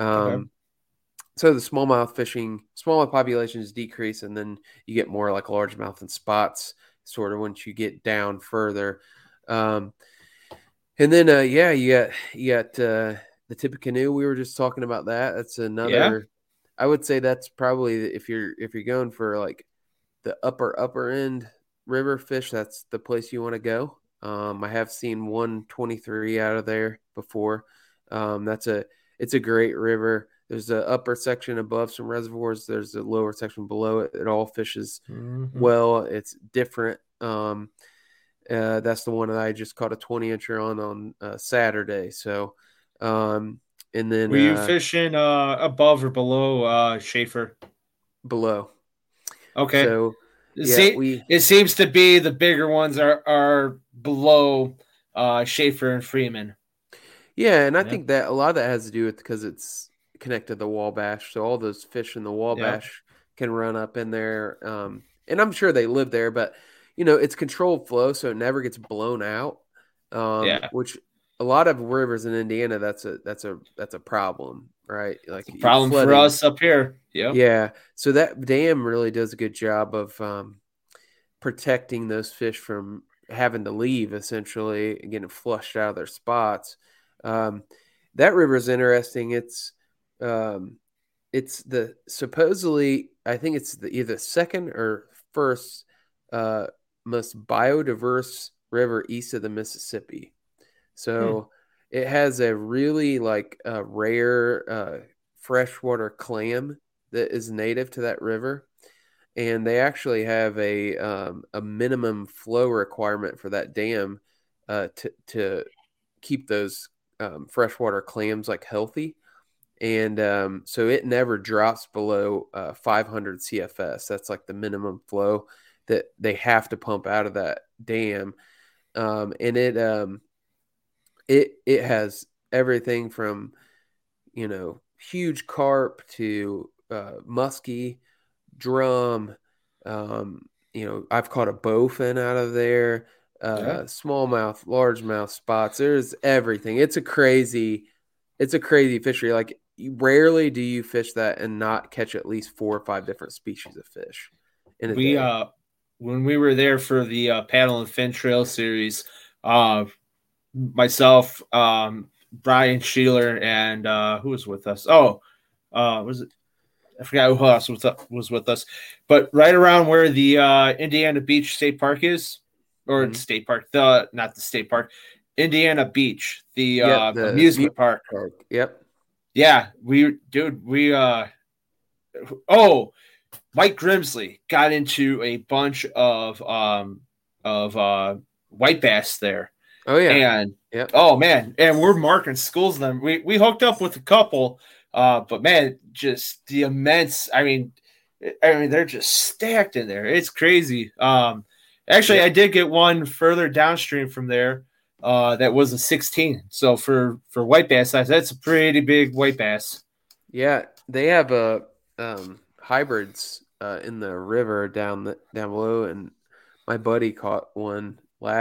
So the smallmouth populations decrease, and then you get more like largemouth and spots sort of once you get down further. And then you got the Tippecanoe. We were just talking about that. That's another. I would say that's probably, if you're going for like the upper end river fish, that's the place you want to go. I have seen 123 out of there before. It's a great river. There's an upper section above some reservoirs. There's a lower section below it. It all fishes well. It's different. That's the one that I just caught a 20-incher on Saturday. So, and then were you fishing above or below Schaefer? Below. Okay. So it seems to be the bigger ones are below Schaefer and Freeman. Yeah, and I think that a lot of that has to do with because it's connected to the Wabash. So all those fish in the Wabash can run up in there. And I'm sure they live there, but it's controlled flow, so it never gets blown out. Which a lot of rivers in Indiana, that's a problem, right? Like problem for us up here. Yeah. So that dam really does a good job of protecting those fish from having to leave, essentially, and getting flushed out of their spots. That river is interesting. It's the supposedly, I think it's either second or first most biodiverse river east of the Mississippi. So it has a really rare freshwater clam that is native to that river. And they actually have a minimum flow requirement for that dam to keep those freshwater clams healthy. And so it never drops below 500 CFS. That's the minimum flow that they have to pump out of that dam. And it has everything from, huge carp to muskie, drum. I've caught a bowfin out of there, smallmouth, largemouth, spots. There's everything. It's a crazy fishery. Rarely do you fish that and not catch at least 4 or 5 different species of fish in a day. When we were there for the Paddle and Fin Trail series, myself, Brian Sheeler, and who was with us? Was it? I forgot who else was with us. But right around where the Indiana Beach State Park is, or State Park, not the state park, Indiana Beach, the amusement park. Yep. Yeah, Mike Grimsley got into a bunch of white bass there. Oh yeah, and oh man, and we're marking schools. Them we hooked up with a couple, but man, just the immense. I mean, they're just stacked in there. It's crazy. Actually, I did get one further downstream from there. That was a 16. So for white bass size, that's a pretty big white bass. Yeah, they have hybrids in the river down below, and my buddy caught one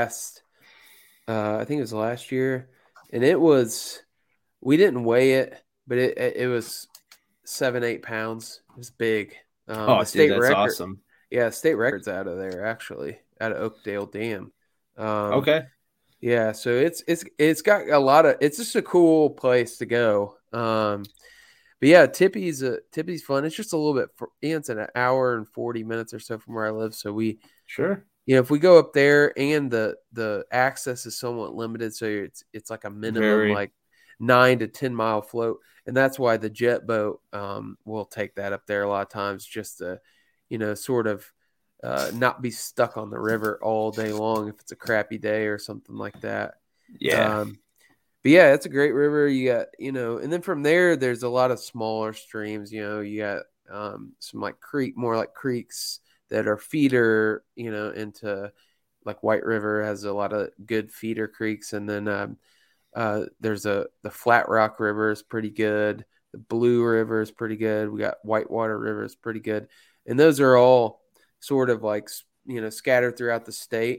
I think it was last year, and we didn't weigh it, but it was 7-8 pounds. It was big. That's awesome. Yeah, state record's out of there, actually, out of Oakdale Dam. Okay. Yeah, so it's got a lot of. It's just a cool place to go. But yeah, Tippy's fun. It's just a little bit. It's an hour and 40 minutes or so from where I live. So if we go up there, and the access is somewhat limited, so it's like a minimum 9 to 10 mile float, and that's why the jet boat will take that up there a lot of times, just to sort of. Not be stuck on the river all day long if it's a crappy day or something like that. Yeah. But yeah, it's a great river. You got, and then from there's a lot of smaller streams. You got some more like creeks that are feeder, into White River has a lot of good feeder creeks. And then there's the Flat Rock River is pretty good. The Blue River is pretty good. We got Whitewater River is pretty good. And those are all sort of scattered throughout the state.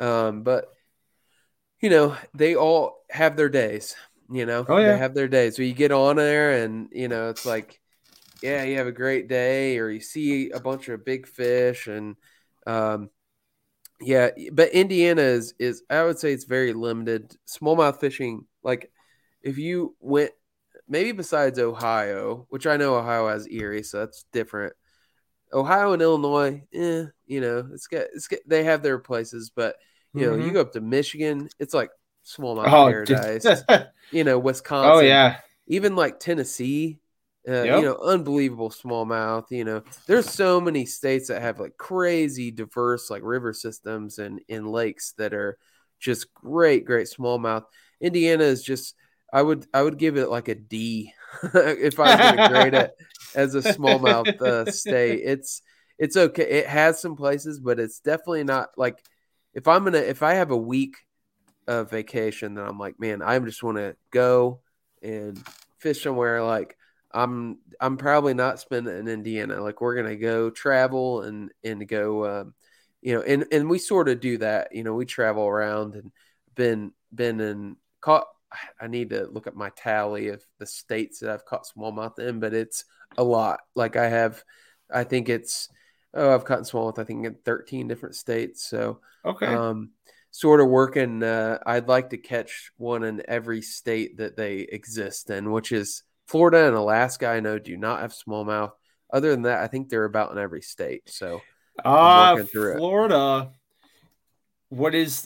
But they all have their days. Oh, yeah. They have their days. So you get on there, and it's like, yeah, you have a great day, or you see a bunch of big fish, and yeah. But Indiana is I would say it's very limited smallmouth fishing. Like if you went maybe besides Ohio, which I know Ohio has Erie, so that's different. Ohio and Illinois, they have their places, but you go up to Michigan, it's like smallmouth paradise. Wisconsin. Oh, yeah. Even like Tennessee, Yep. unbelievable smallmouth. There's so many states that have like crazy diverse like river systems and lakes that are just great smallmouth. Indiana is just, I would give it like a D if I was going to grade it as a smallmouth state. It's okay. It has some places, but it's definitely not like if I have a week of vacation, then I'm like, man, I just want to go and fish somewhere. Like I'm probably not spending it in Indiana. Like we're gonna go travel and go, and we sort of do that. We travel around and been in caught. I need to look at my tally of the states that I've caught smallmouth in, but it's a lot. Like I've caught smallmouth, I think in 13 different states. So, Okay. Sort of working. I'd like to catch one in every state that they exist in, which is Florida and Alaska. I know do not have smallmouth. Other than that, I think they're about in every state. So I'm working through it. Florida. What is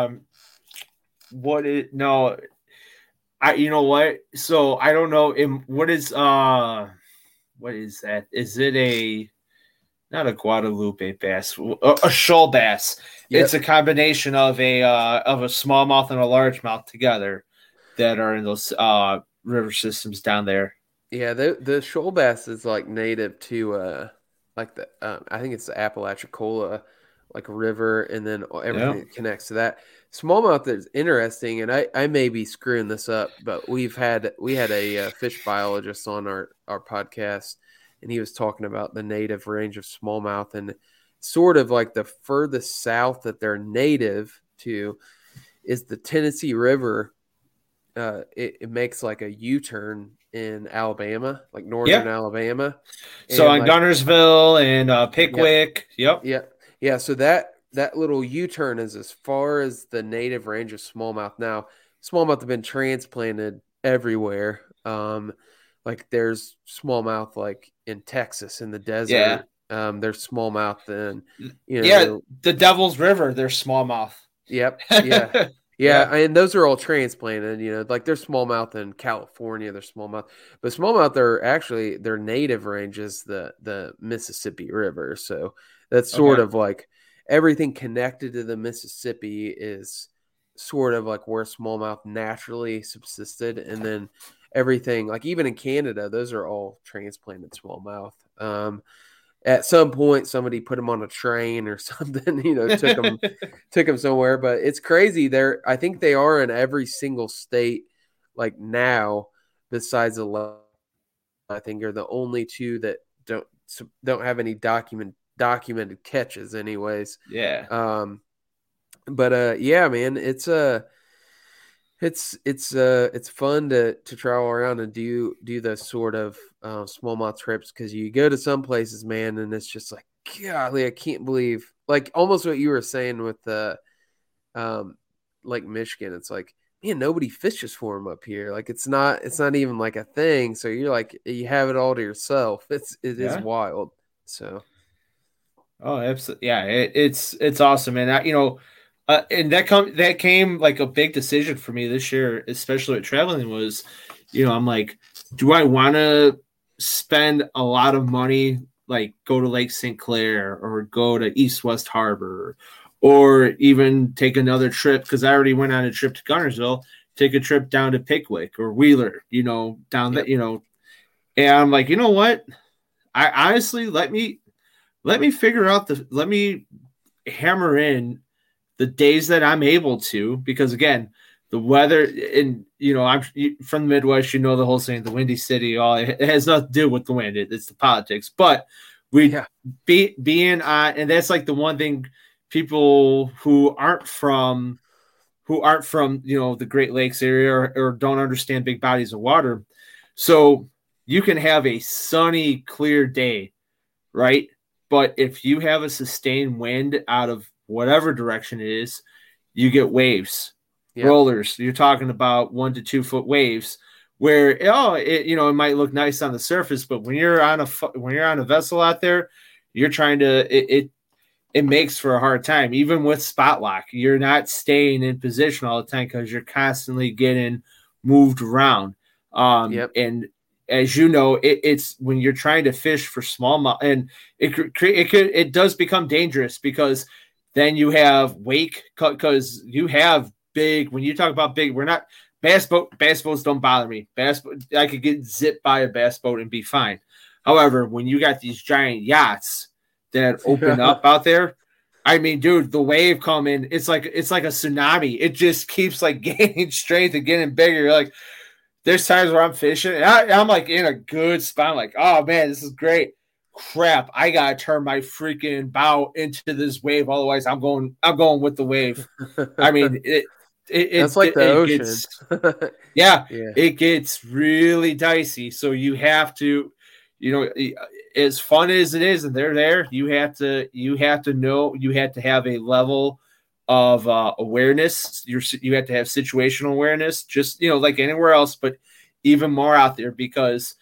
no, you know what? So I don't know. What is that? Is it not a Guadalupe bass, a shoal bass? Yep. It's a combination of a smallmouth and a largemouth together that are in those river systems down there. Yeah, the shoal bass is like native to like I think it's the Apalachicola like river, and then everything that connects to that. Smallmouth is interesting, and I may be screwing this up, but we had a fish biologist on our podcast, and he was talking about the native range of smallmouth, and sort of like the furthest south that they're native to is the Tennessee River. It makes like a U-turn in Alabama, like northern Alabama. So on like, Gunnersville and Pickwick. Yep. Yeah. So that little U-turn is as far as the native range of smallmouth. Now, smallmouth have been transplanted everywhere. Like there's smallmouth like in Texas in the desert. Yeah. There's smallmouth in the Devil's River. There's smallmouth. Yep. Yeah. Yeah, and those are all transplanted, like there's smallmouth in California, there's smallmouth. But smallmouth are actually their native range is the Mississippi River. So that's sort of like everything connected to the Mississippi is sort of like where smallmouth naturally subsisted. And then everything, like even in Canada, those are all transplanted smallmouth. At some point, somebody put them on a train or something, took them somewhere. But it's crazy. I think they are in every single state, like now, besides the. I think are the only two that don't have any documented catches, anyways. Yeah. But yeah, man, it's fun to travel around and do those sort of smallmouth trips, because you go to some places, man, and it's just like, golly, I can't believe, like almost what you were saying with like Michigan. It's like, man, nobody fishes for them up here. Like it's not even like a thing. So you're like, you have it all to yourself. It is wild. So. Oh, absolutely. Yeah, it's awesome, and and that came like a big decision for me this year, especially with traveling, was, I'm like, do I want to spend a lot of money, like go to Lake St. Clair or go to East West Harbor, or even take another trip, because I already went on a trip to Gunnersville, take a trip down to Pickwick or Wheeler, down that, and I'm like, you know what? I honestly, let me figure out let me hammer in the days that I'm able to, because again, the weather, and I'm from the Midwest, the whole saying, the Windy City, it has nothing to do with the wind. It's the politics, but being on, and that's like the one thing people who aren't from the Great Lakes area or don't understand big bodies of water. So you can have a sunny, clear day, right? But if you have a sustained wind out of whatever direction it is, you get waves, rollers. You're talking about 1 to 2 foot waves where, it might look nice on the surface, but when you're on a vessel out there, you're trying to, it makes for a hard time. Even with spot lock, you're not staying in position all the time because you're constantly getting moved around. And as you know, it's when you're trying to fish for smallmouth, and it does become dangerous because then you have wake, because you have big. When you talk about big, we're not bass boats don't bother me. I could get zipped by a bass boat and be fine. However, when you got these giant yachts that open up out there, I mean, dude, the wave coming, it's like a tsunami. It just keeps like gaining strength and getting bigger. You're like, there's times where I'm fishing and I'm like in a good spot. I'm like, oh man, this is great. Crap, I gotta turn my freaking bow into this wave. Otherwise, I'm going with the wave. I mean, it's like the ocean. It gets really dicey. So you have to, as fun as it is, and they're there, you have to know, you have to have a level of awareness. You have to have situational awareness, just like anywhere else, but even more out there because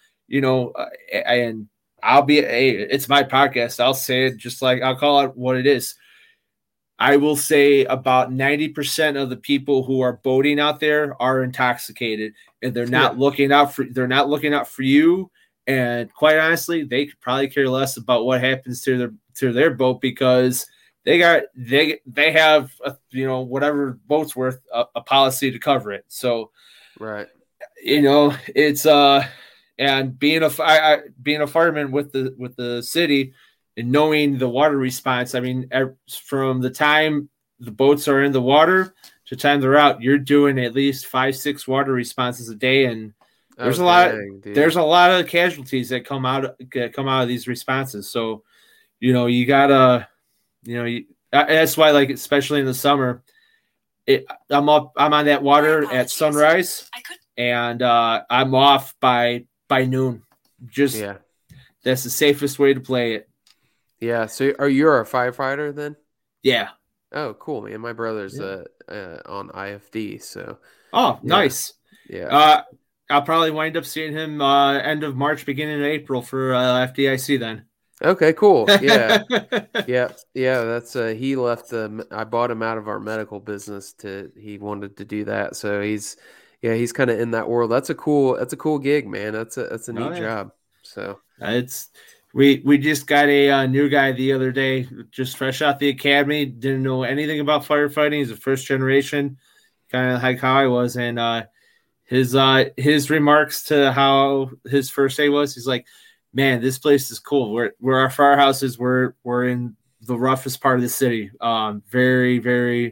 and it's my podcast. I'll say it just like I'll call it what it is. I will say about 90% of the people who are boating out there are intoxicated, and they're not looking out for you. And quite honestly, they could probably care less about what happens to their boat because they have whatever boat's worth a policy to cover it. So, right, it's and being a fireman with the city and knowing the water response. I mean, from the time the boats are in the water to the time they're out, you're doing at least 5-6 water responses a day, and there's a lot of casualties that come out of these responses. So, you gotta, that's why, like, especially in the summer, I'm on that water at sunrise, and I'm off by noon. That's the safest way to play it. Yeah. So you're a firefighter then? Yeah. Oh, cool, man. My brother's on IFD. So. Oh, nice. Yeah. I'll probably wind up seeing him end of March, beginning of April for FDIC then. Okay, cool. Yeah. yeah. That's he left I bought him out of our medical business he wanted to do that. So he's kind of in that world. That's a cool gig, man. That's a neat job. So we just got a new guy the other day, just fresh out the academy, didn't know anything about firefighting. He's a first generation, kind of like how I was, and his remarks to how his first day was, he's like, man, this place is cool. Where our firehouse is, we're in the roughest part of the city. Very, very,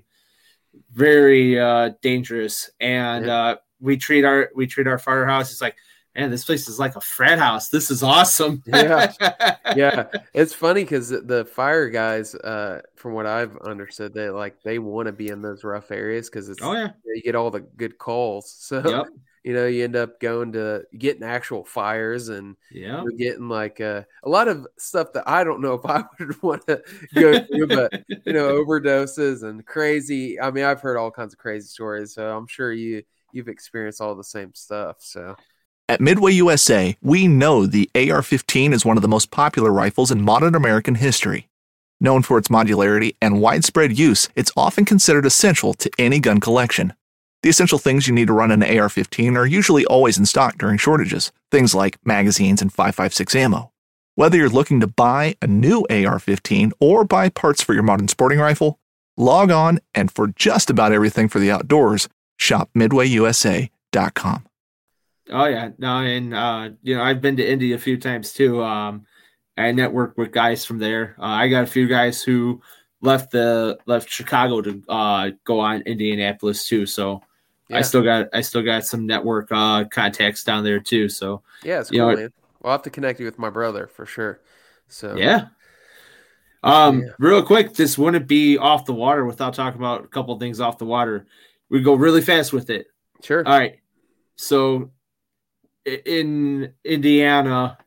very dangerous. And we treat our firehouse. It's like, man, this place is like a frat house. This is awesome. Yeah. It's funny because the fire guys, from what I've understood, they want to be in those rough areas because you get all the good calls. So you end up getting actual fires, and you're getting like a lot of stuff that I don't know if I would want to go through, but overdoses and crazy. I mean, I've heard all kinds of crazy stories, so I'm sure you've experienced all the same stuff. So. At Midway USA, we know the AR-15 is one of the most popular rifles in modern American history. Known for its modularity and widespread use, it's often considered essential to any gun collection. The essential things you need to run an AR-15 are usually always in stock during shortages, things like magazines and 5.56 ammo. Whether you're looking to buy a new AR-15 or buy parts for your modern sporting rifle, log on and for just about everything for the outdoors, shop MidwayUSA.com. Oh yeah, no, and I've been to Indy a few times too. I networked with guys from there. I got a few guys who left Chicago to go on Indianapolis too. So I still got some network contacts down there too. So yeah, it's cool, man. I'll have to connect you with my brother for sure. So yeah. Real quick, this wouldn't be off the water without talking about a couple things off the water. We go really fast with it. Sure. All right. So in Indiana,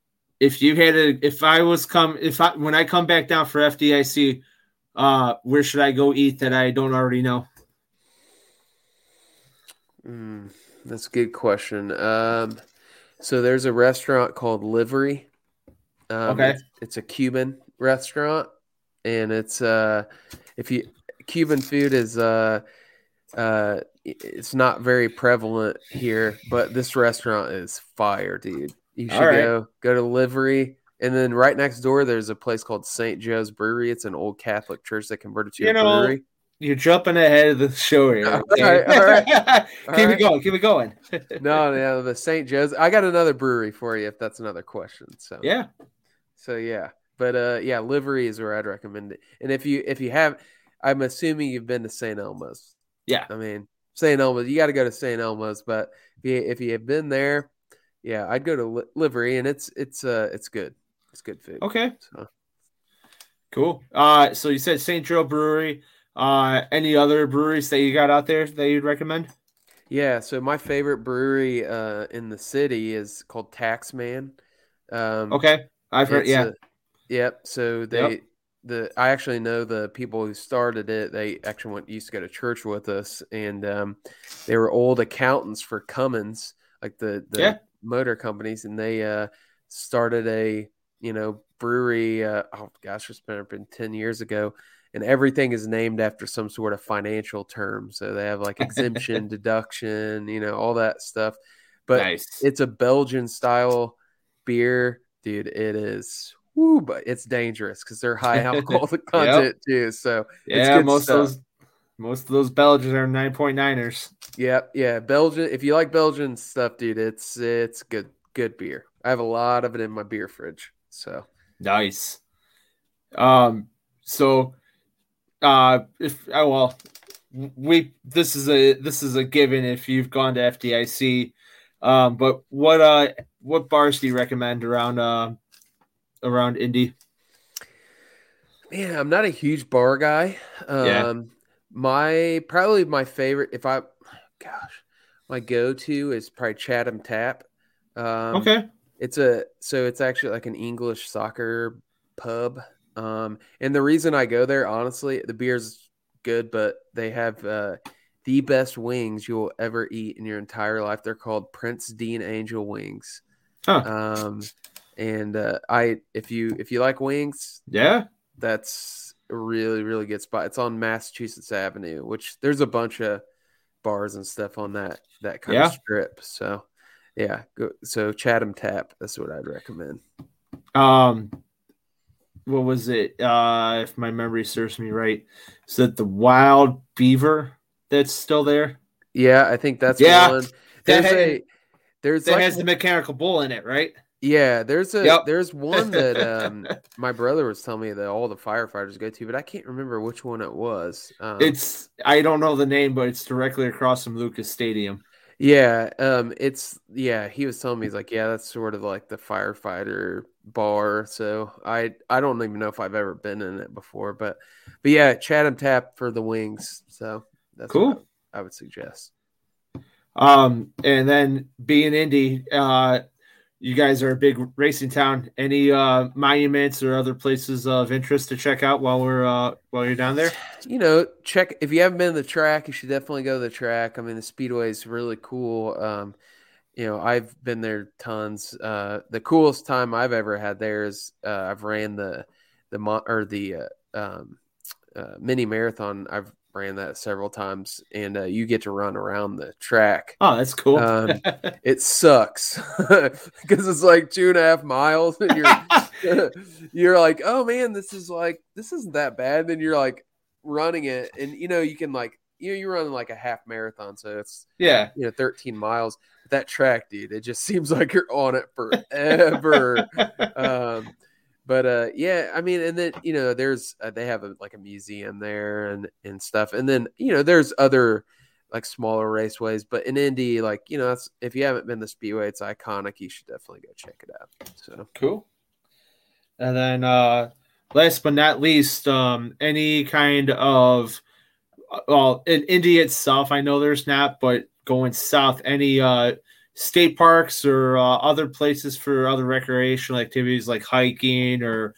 when I come back down for FDIC, where should I go eat that I don't already know? That's a good question. So there's a restaurant called Livery. Okay. It's a Cuban restaurant, and it's Cuban food is it's not very prevalent here, but this restaurant is fire, dude. You should go to Livery, and then right next door there's a place called St. Joe's Brewery. It's an old Catholic church that converted to a brewery. You're jumping ahead of the show here. Okay? All right. Keep it going. No, the St. Joe's. I got another brewery for you if that's another question. So yeah. But Livery is where I'd recommend it. And if you have, I'm assuming you've been to St. Elmo's. Yeah. I mean, St. Elmo's, you got to go to St. Elmo's, but if you have been there, yeah, I'd go to Livery, and it's good. It's good food. Okay. So. Cool. So you said St. Joe Brewery. Any other breweries that you got out there that you'd recommend? Yeah, so my favorite brewery in the city is called Taxman. Okay. I've heard, yeah. Yep. So I actually know the people who started it. They actually used to go to church with us, and they were old accountants for Cummins, like the motor companies, and they started a brewery. It's been 10 years ago, and everything is named after some sort of financial term. So they have like exemption, deduction, all that stuff. But nice. It's a Belgian style beer, dude. It is. Woo, but it's dangerous because they're high alcohol content too. So yeah, most of those Belgians are 9.9ers. Yeah, Belgian. If you like Belgian stuff, dude, it's good beer. I have a lot of it in my beer fridge. So nice. This is a given if you've gone to FDIC. But what bars do you recommend around Indy? Man, I'm not a huge bar guy. Probably my favorite, my go-to is probably Chatham Tap. Okay. It's actually like an English soccer pub. And the reason I go there, honestly, the beer's good, but they have the best wings you'll ever eat in your entire life. They're called Prince Dean Angel Wings. Huh. And if you like wings, that's a really, really good spot. It's on Massachusetts Avenue, which there's a bunch of bars and stuff on that kind of strip. So so Chatham Tap, that's what I'd recommend. What was it? If my memory serves me right, is that the Wild Beaver that's still there? Yeah, I think that's one. That has the mechanical bull in it, right? Yeah, there's one that my brother was telling me that all the firefighters go to, but I can't remember which one it was. I don't know the name, but it's directly across from Lucas Stadium. Yeah, he was telling me, he's like, yeah, that's sort of like the firefighter bar. So I don't even know if I've ever been in it before, but yeah, Chatham Tap for the wings. So that's cool. What I would suggest. And then being Indy, you guys are a big racing town. Any monuments or other places of interest to check out while you're down there? Check if you haven't been to the track, you should definitely go to the track. I mean, the Speedway is really cool. I've been there tons. The coolest time I've ever had there is I've ran the mini marathon. I've ran that several times, and you get to run around the track. Oh, that's cool. It sucks because it's like 2.5 miles, and you're like, oh man, this isn't that bad. Then you're like running it, and you can you're running like a half marathon, so it's 13 miles. That track, dude, it just seems like you're on it forever. But I mean, and then there's they have a museum there and stuff, and then there's other like smaller raceways, but in Indy, that's, if you haven't been to Speedway, it's iconic. You should definitely go check it out. So cool. And then last but not least, any kind of, well, in India itself, I know there's not, but going south, any state parks or other places for other recreational activities like hiking or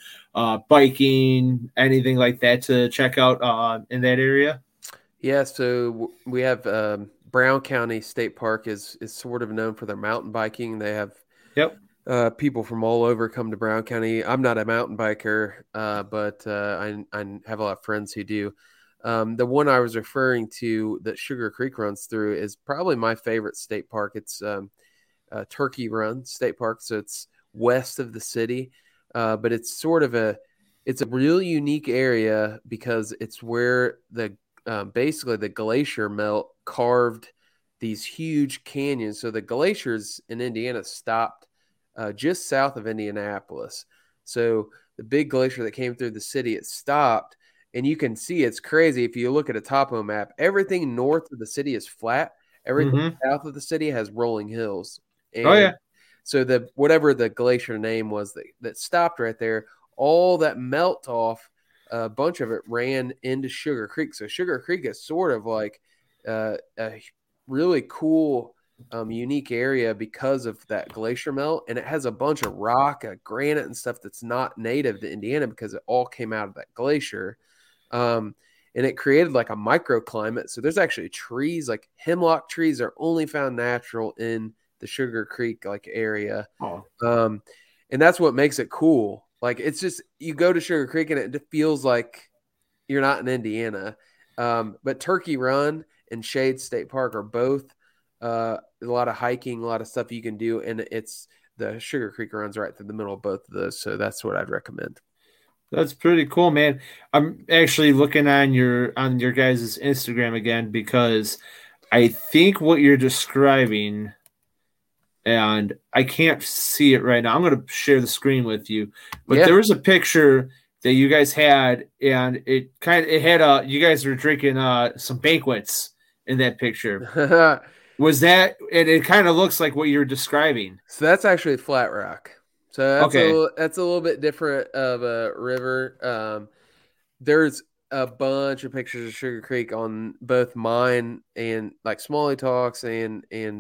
biking, anything like that to check out in that area? Yeah, so we have Brown County State Park is sort of known for their mountain biking. They have people from all over come to Brown County. I'm not a mountain biker, but I have a lot of friends who do. The one I was referring to that Sugar Creek runs through is probably my favorite state park. It's Turkey Run State Park, so it's west of the city, but it's it's a really unique area because it's where basically the glacier melt carved these huge canyons. So the glaciers in Indiana stopped just south of Indianapolis. So the big glacier that came through the city, it stopped, and you can see it's crazy. If you look at a topo map, everything north of the city is flat. Everything south of the city has rolling hills. And so whatever the glacier name was that stopped right there, all that melt off, a bunch of it ran into Sugar Creek. So Sugar Creek is sort of like a really cool, unique area because of that glacier melt. And it has a bunch of rock, granite and stuff that's not native to Indiana because it all came out of that glacier. And it created like a microclimate. So there's actually trees, like hemlock trees are only found natural in the Sugar Creek like area. And that's what makes it cool. Like, it's just, you go to Sugar Creek and it feels like you're not in Indiana. But Turkey Run and Shade State Park are both a lot of hiking, a lot of stuff you can do. And it's the Sugar Creek runs right through the middle of both of those. So that's what I'd recommend. That's pretty cool, man. I'm actually looking on your guys' Instagram again because I think what you're describing, and I can't see it right now. I'm going to share the screen with you. But there was a picture that you guys had, and it had you guys were drinking some banquets in that picture. Was that, and it kind of looks like what you're describing. So that's actually Flat Rock. So that's a little bit different of a river. There's a bunch of pictures of Sugar Creek on both mine and like Smalley Talks and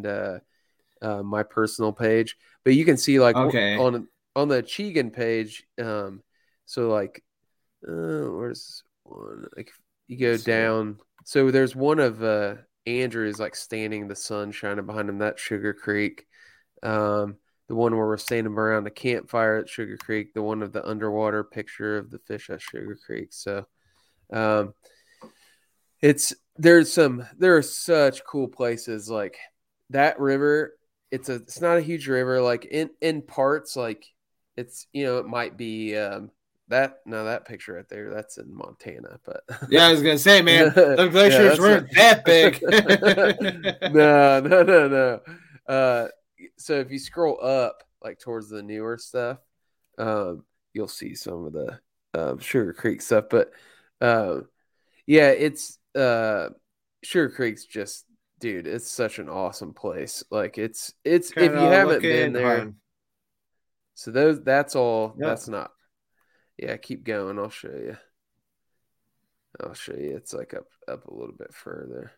my personal page, but you can see like on the Chegan page. So like, where's one? Like you go down. So there's one of Andrew's like standing, the sun shining behind him. That's Sugar Creek. The one where we're standing around the campfire at Sugar Creek. The one of the underwater picture of the fish at Sugar Creek. So, there are such cool places like that river. It's not a huge river, like in parts, like it's, it might be that picture right there, that's in Montana, but yeah, I was gonna say, man, the glaciers weren't that big. No. So if you scroll up like towards the newer stuff, you'll see some of the Sugar Creek stuff, but it's Sugar Creek's just, dude, it's such an awesome place. Like it's if you haven't been there. So that's all. Yep. That's not. Yeah, keep going. I'll show you. It's like up a little bit further.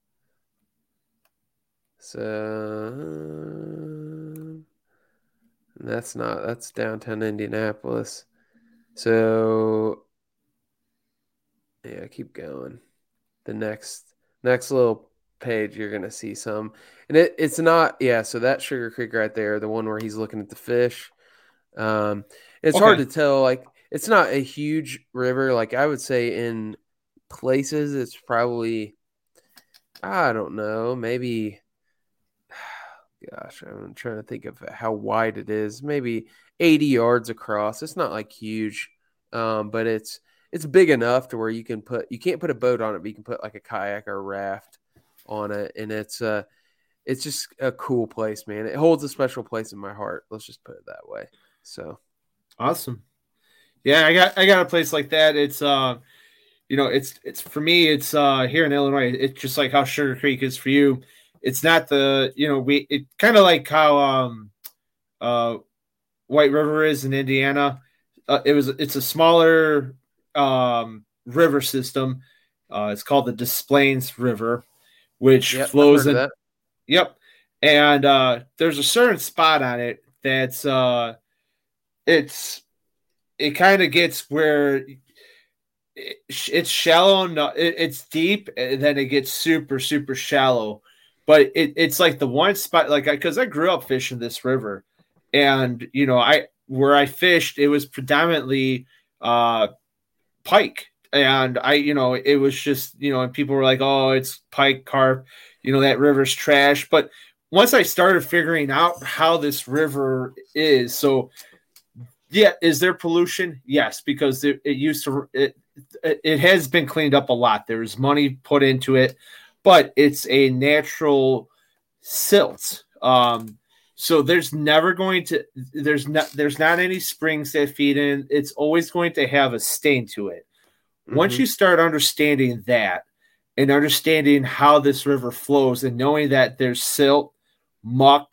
So that's downtown Indianapolis. So yeah, keep going. The next little page, you're gonna see some, and it's not, so that's Sugar Creek right there, the one where he's looking at the fish. It's hard to tell, like it's not a huge river. Like I would say in places it's probably, I don't know, maybe, gosh, I'm trying to think of how wide it is, maybe 80 yards across. It's not like huge, but it's big enough to where you can't put a boat on it, but you can put like a kayak or a raft on it. And it's just a cool place, man. It holds a special place in my heart. Let's just put it that way. So awesome. Yeah, I got a place like that. It's it's for me, it's here in Illinois. It's just like how Sugar Creek is for you. It's not it kind of like how White River is in Indiana. it's a smaller river system. It's called the Des Plaines River, which flows in. That. Yep, and there's a certain spot on it that's it kind of gets where it's shallow. It's deep, and then it gets super shallow. But it's like the one spot, like because I grew up fishing this river, and where I fished, it was predominantly pike, and it was just and people were like, oh, it's pike, carp, that river's trash. But once I started figuring out how this river is, so yeah, is there pollution? Yes, because it used to it has been cleaned up a lot. There's money put into it, but it's a natural silt. So there's never going to there's not any springs that feed in. It's always going to have a stain to it. Mm-hmm. Once you start understanding that and understanding how this river flows and knowing that there's silt, muck,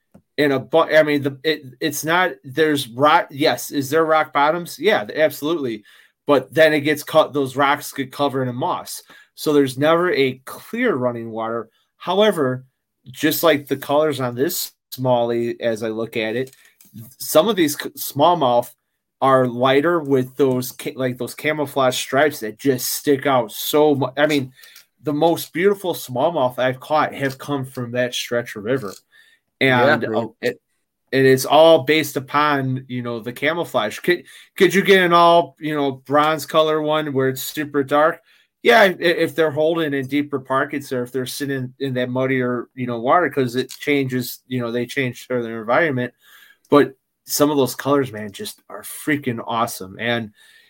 it's not, there's rock. Yes. Is there rock bottoms? Yeah, absolutely. But then it gets cut. Those rocks get covered in moss. So there's never a clear running water. However, just like the colors on this smallie, as I look at it, some of these smallmouth are lighter with those camouflage stripes that just stick out so much. I mean, the most beautiful smallmouth I've caught have come from that stretch of river. And it's all based upon, the camouflage. Could you get an all, bronze color one where it's super dark? Yeah, if they're holding in deeper pockets or if they're sitting in that muddier, water, because it changes, they change their environment. But some of those colors, man, just are freaking awesome. And,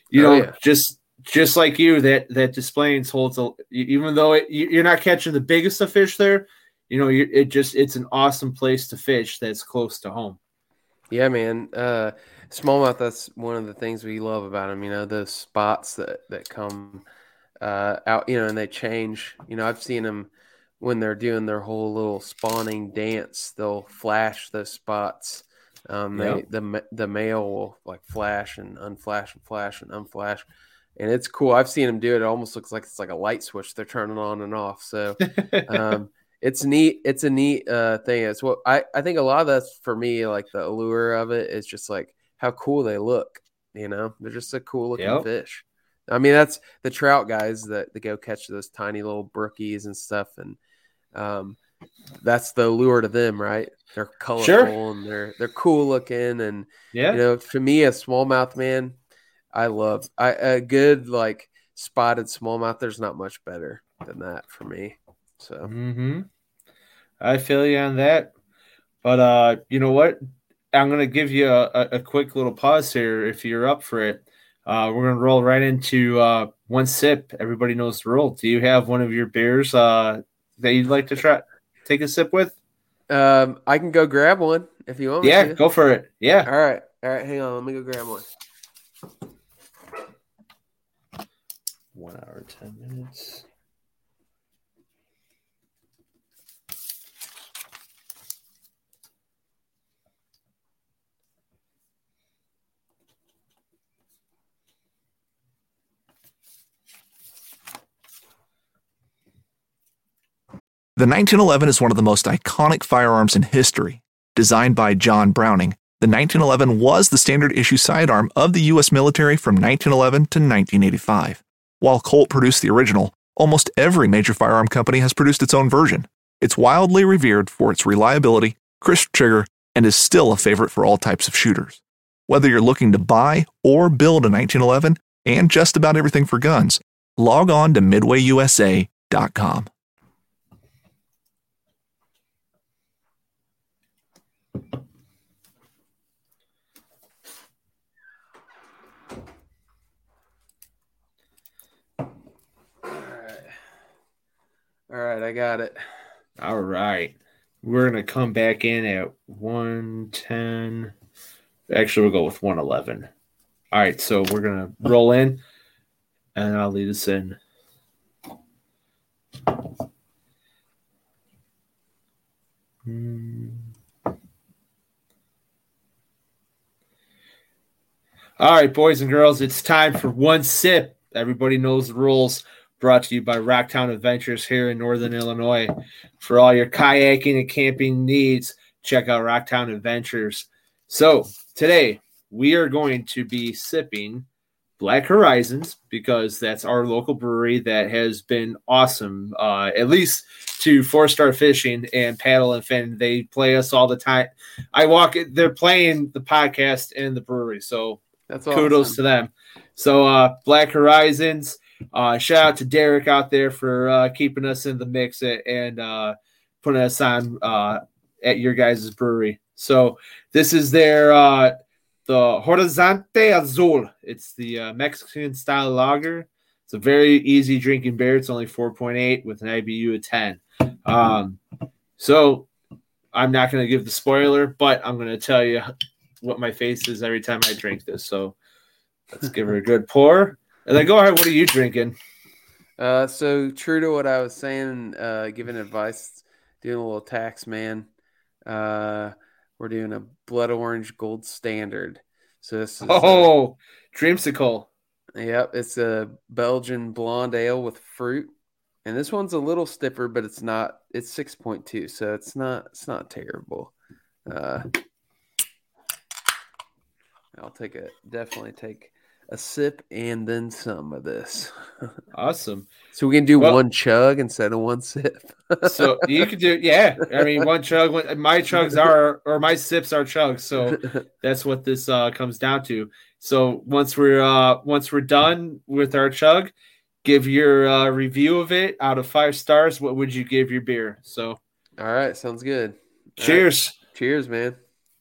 just like you, that Des Plaines holds, even though you're not catching the biggest of fish there, it's an awesome place to fish that's close to home. Yeah, man. Smallmouth, that's one of the things we love about them, those spots that come out, and they change. I've seen them when they're doing their whole little spawning dance. They'll flash those spots. The male will like flash and unflash and flash and unflash, and it's cool. I've seen them do it. It almost looks like it's like a light switch they're turning on and off. So it's neat. It's a neat thing. It's what I think a lot of that's for me, like the allure of it is just like how cool they look. They're just a cool looking fish. I mean, that's the trout guys that go catch those tiny little brookies and stuff, and that's the allure to them, right? They're colorful and they're cool looking, and for me, a smallmouth, man, I love a good like spotted smallmouth. There's not much better than that for me. So I feel you on that, but you know what? I'm gonna give you a quick little pause here if you're up for it. We're going to roll right into one sip. Everybody knows the rule. Do you have one of your beers that you'd like to take a sip with? I can go grab one if you want me to. Yeah, go for it. Yeah. All right. Hang on. Let me go grab one. 1 hour, 10 minutes. The 1911 is one of the most iconic firearms in history. Designed by John Browning, the 1911 was the standard issue sidearm of the U.S. military from 1911 to 1985. While Colt produced the original, almost every major firearm company has produced its own version. It's wildly revered for its reliability, crisp trigger, and is still a favorite for all types of shooters. Whether you're looking to buy or build a 1911 and just about everything for guns, log on to midwayusa.com. All right, I got it. All right. We're going to come back in at 110. Actually, we'll go with 111. All right, so we're going to roll in, and I'll lead us in. All right, boys and girls, it's time for one sip. Everybody knows the rules. Brought to you by Rocktown Adventures here in Northern Illinois. For all your kayaking and camping needs, check out Rocktown Adventures. So today we are going to be sipping Black Horizons because that's our local brewery that has been awesome, at least to 4-Star Fishing and Paddle and Fin. They play us all the time. They're playing the podcast in the brewery, so that's awesome. Kudos to them. So Black Horizons, shout out to Derek out there for keeping us in the mix and putting us on at your guys' brewery. So this is their the Horizonte Azul. It's the Mexican style lager. It's a very easy drinking beer. It's only 4.8 with an IBU of 10. So I'm not going to give the spoiler, but I'm going to tell you what my face is every time I drink this. So let's give her a good pour. And then go ahead. What are you drinking? So true to what I was saying, giving advice, doing a little tax man. We're doing a Blood Orange Gold Standard. So this is dreamsicle. Yep, it's a Belgian blonde ale with fruit, and this one's a little stiffer, but it's not. It's 6.2, so it's not terrible. I'll definitely take a sip and then some of this. Awesome. So we can do one chug instead of one sip. So you could do, yeah. I mean, one chug. My chugs are, or my sips are chugs. So that's what this comes down to. So once we're done with our chug, give your review of it out of 5 stars. What would you give your beer? So, all right, sounds good. Cheers. Right. Cheers, man.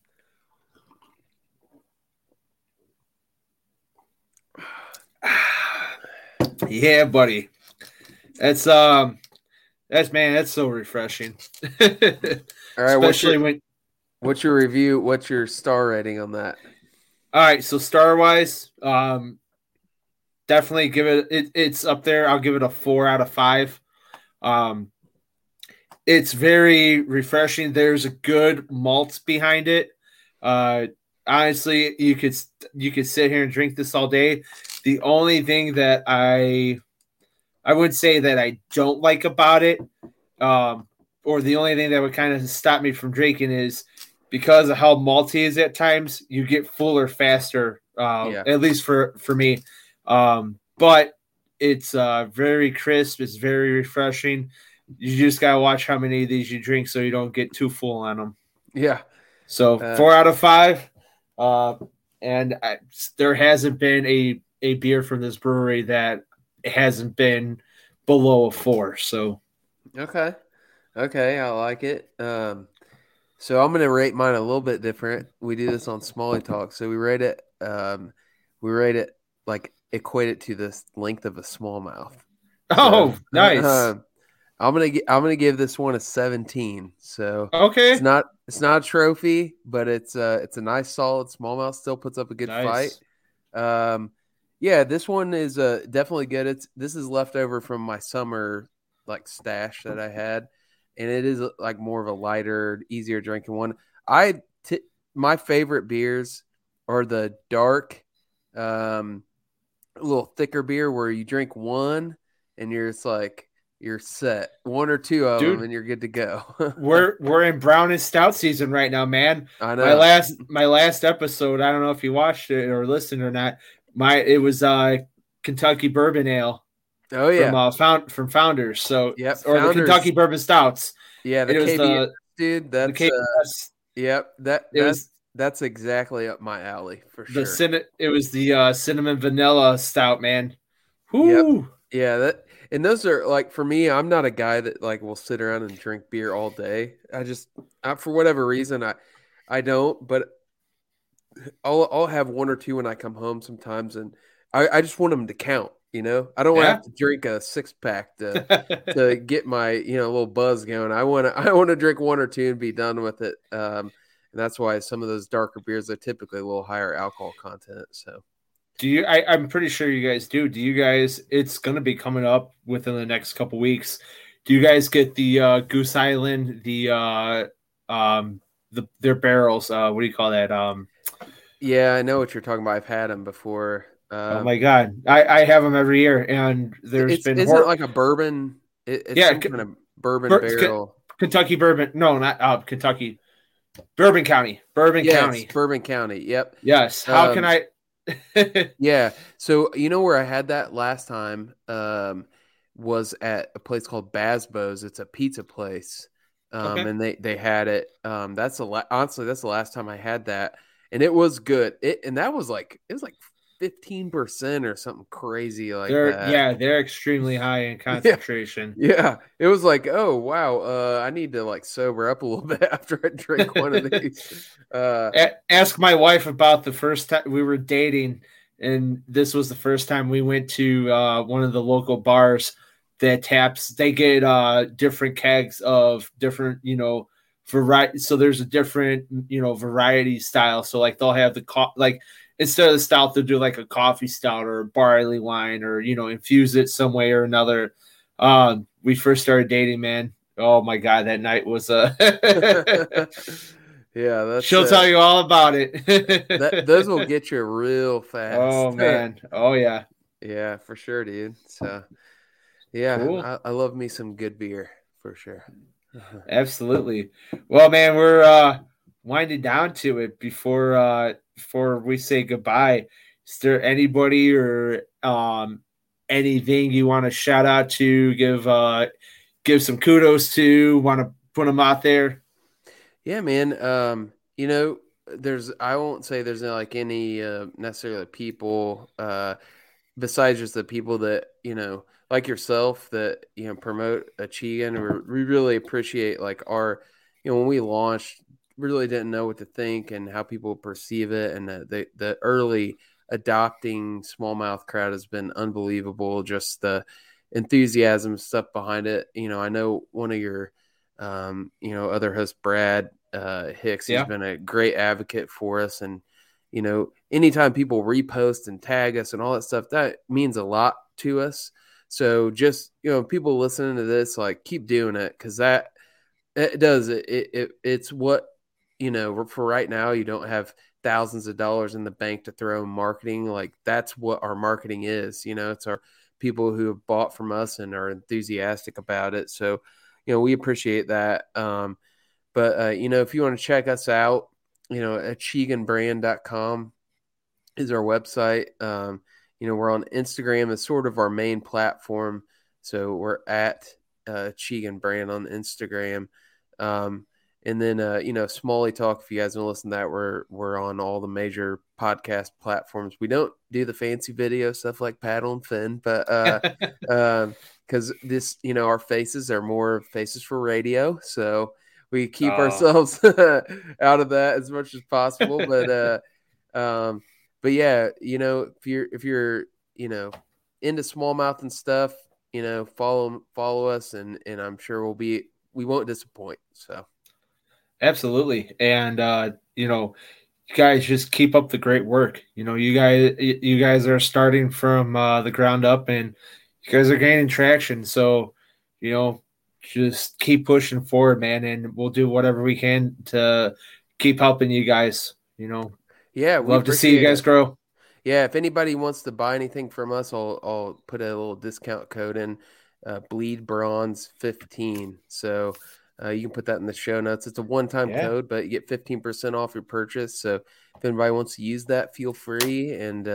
Yeah, buddy. That's so refreshing. All right, what's your review? What's your star rating on that? All right, so star wise, definitely give it's up there. I'll give it a 4 out of 5. It's very refreshing. There's a good malt behind it. Honestly, you could sit here and drink this all day. The only thing that I would say that I don't like about it, or the only thing that would kind of stop me from drinking is because of how malty it is at times, you get fuller faster, at least for me. But it's very crisp. It's very refreshing. You just got to watch how many of these you drink so you don't get too full on them. Yeah. So 4 out of 5. There hasn't been a beer from this brewery that hasn't been below a 4. So, okay, I like it. So I'm gonna rate mine a little bit different. We do this on Smalley Talk, so we rate it. Like equate it to the length of a smallmouth. Oh, so, nice. I'm gonna give this one a 17. So okay, it's not a trophy, but it's a nice solid smallmouth. Still puts up a good fight. Yeah, this one is definitely good. This is leftover from my summer stash that I had, and it is like more of a lighter, easier drinking one. My favorite beers are the dark, a little thicker beer where you drink one and you're set, 1 or 2 of them, and you're good to go. we're in brown and stout season right now, man. I know. My last episode, I don't know if you watched it or listened or not. It was Kentucky Bourbon Ale. Oh yeah, from Founders. So yep, or Founders. The Kentucky Bourbon Stouts. Yeah, the KBS, dude. That's KBS. Yep, that's exactly up my alley for sure. It was the cinnamon vanilla stout, man. Whoo. Yep. Yeah, and those are for me. I'm not a guy that will sit around and drink beer all day. For whatever reason, I don't. But I'll have 1 or 2 when I come home sometimes, and I just want them to count. I don't want to have to drink a 6-pack to get my little buzz going. I want to drink 1 or 2 and be done with it. And that's why some of those darker beers are typically a little higher alcohol content. So, I'm pretty sure you guys do. Do you guys? It's going to be coming up within the next couple weeks. Do you guys get the Goose Island, their barrels? What do you call that? Yeah, I know what you're talking about. I've had them before. Oh my God. I have them every year, and there's been isn't it like a bourbon? It's yeah, some kind of bourbon barrel. Kentucky bourbon. No, not Kentucky. Bourbon County. Bourbon County. Bourbon County. Yep. Yes. How can I? Yeah. So you know where I had that last time was at a place called Basbo's. It's a pizza place, Okay. and they had it. Honestly, that's the last time I had that, and it was good. And that was like 15% or something crazy like that. Yeah, they're extremely high in concentration. Yeah, it was like, oh wow, I need to like sober up a little bit after I drink one of these. Ask my wife about the first time we were dating, and this was the first time we went to one of the local bars that taps. They get different kegs of different, variety. So there's a different, variety style. So like they'll have the instead of the stout, they'll do like a coffee stout or a barley wine or, infuse it some way or another. We first started dating, man. Oh my God, that night was yeah, she'll tell you all about it. Those will get you real fast. Oh man. Oh yeah. Yeah, for sure, dude. So yeah, cool. I love me some good beer for sure. Absolutely. Well, man, we're winding down to it before we say goodbye. Is there anybody or anything you want to shout out to, give some kudos to, want to put them out there? Yeah, man. I won't say there's like any necessarily people besides just the people that, like yourself that, promote Achigan. We really appreciate like when we launched, really didn't know what to think and how people perceive it. And the early adopting smallmouth crowd has been unbelievable. Just the enthusiasm stuff behind it. I know one of your, other host, Brad Hicks, has been a great advocate for us. And, anytime people repost and tag us and all that stuff, that means a lot to us. So just, people listening to this, like keep doing it. Cause that it does, it's what, for right now, you don't have thousands of dollars in the bank to throw in marketing. Like that's what our marketing is. It's our people who have bought from us and are enthusiastic about it. So, we appreciate that. But if you want to check us out, achiganbrand.com is our website. We're on Instagram as sort of our main platform. So we're at Achigan Brand on Instagram. And then, Smalley Talk, if you guys want to listen to that, we're on all the major podcast platforms. We don't do the fancy video stuff like Paddle and Finn, but because this, our faces are more faces for radio. So we keep ourselves out of that as much as possible. But yeah, if you're into smallmouth and stuff, follow us and I'm sure we won't disappoint. So. Absolutely. And, you guys just keep up the great work. You guys are starting from the ground up and you guys are gaining traction. So, just keep pushing forward, man. And we'll do whatever we can to keep helping you guys, Yeah. We love to see you guys grow. Yeah. If anybody wants to buy anything from us, I'll put a little discount code in, Bleed Bronze 15. So, you can put that in the show notes. It's a one-time code, but you get 15% off your purchase. So if anybody wants to use that, feel free. And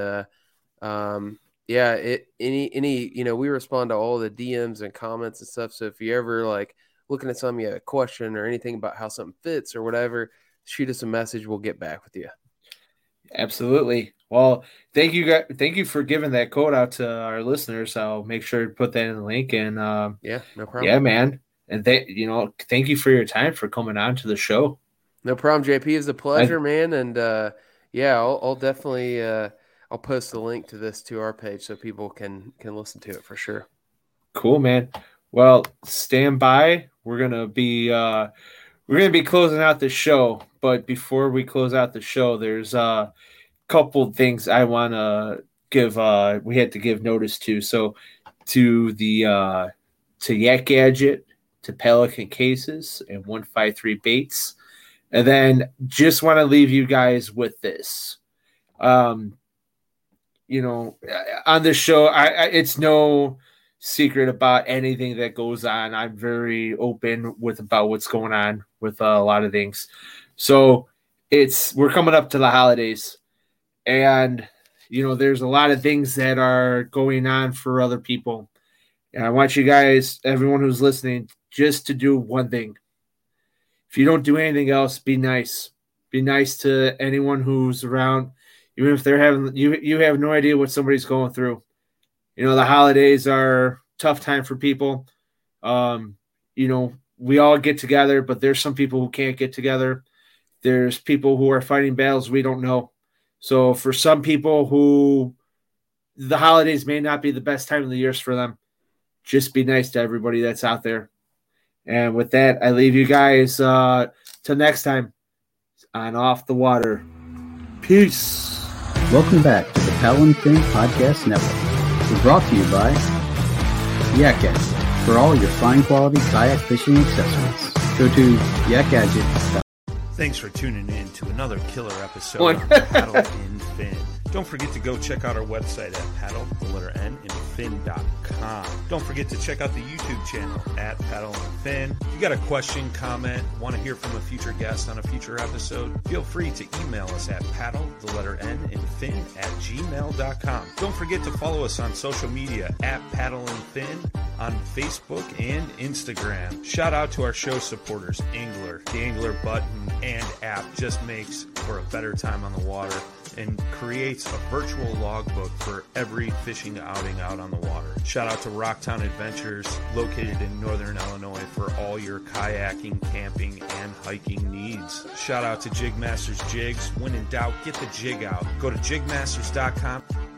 we respond to all the DMs and comments and stuff. So if you ever like looking at something, you have a question or anything about how something fits or whatever, shoot us a message. We'll get back with you. Absolutely. Well, thank you guys. Thank you for giving that code out to our listeners. I'll make sure to put that in the link. And yeah, no problem. Yeah, man. And thank you for your time for coming on to the show. No problem, JP. It's a pleasure, man. And I'll definitely I'll post the link to this to our page so people can listen to it for sure. Cool, man. Well, stand by. We're gonna be closing out the show, but before we close out the show, there's a couple things I want to give. We had to give notice to. So to the to Yak Gadget, to Pelican Cases, and 153 Baits. And then just want to leave you guys with this. You know, on this show, it's no secret about anything that goes on. I'm very open about what's going on with a lot of things. So we're coming up to the holidays, and you know, there's a lot of things that are going on for other people. And I want you guys, everyone who's listening, just to do one thing. If you don't do anything else, be nice. Be nice to anyone who's around, even if they're having, you have no idea what somebody's going through. You know, the holidays are a tough time for people. You know, we all get together, but there's some people who can't get together. There's people who are fighting battles we don't know. So for some people who the holidays may not be the best time of the years for them, just be nice to everybody that's out there. And with that, I leave you guys till next time on Off the Water. Peace. Welcome back to the Paddle and Fin Podcast Network. We're brought to you by Yak Gadget for all your fine quality kayak fishing accessories. Go to yakgadget.com. Thanks for tuning in to another killer episode of Paddle and Fin. Don't forget to go check out our website at paddle_and_fin.com. Don't forget to check out the YouTube channel at Paddle and Fin. If you got a question, comment, want to hear from a future guest on a future episode, feel free to email us at paddle_and_fin@gmail.com. Don't forget to follow us on social media at Paddle and Fin on Facebook and Instagram. Shout out to our show supporters, Angler. The Angler button and app just makes for a better time on the water and creates a virtual logbook for every fishing outing out on the water. Shout out to Rocktown Adventures, located in northern Illinois, for all your kayaking, camping, and hiking needs. Shout out to Jigmasters Jigs. When in doubt, get the jig out. Go to jigmasters.com.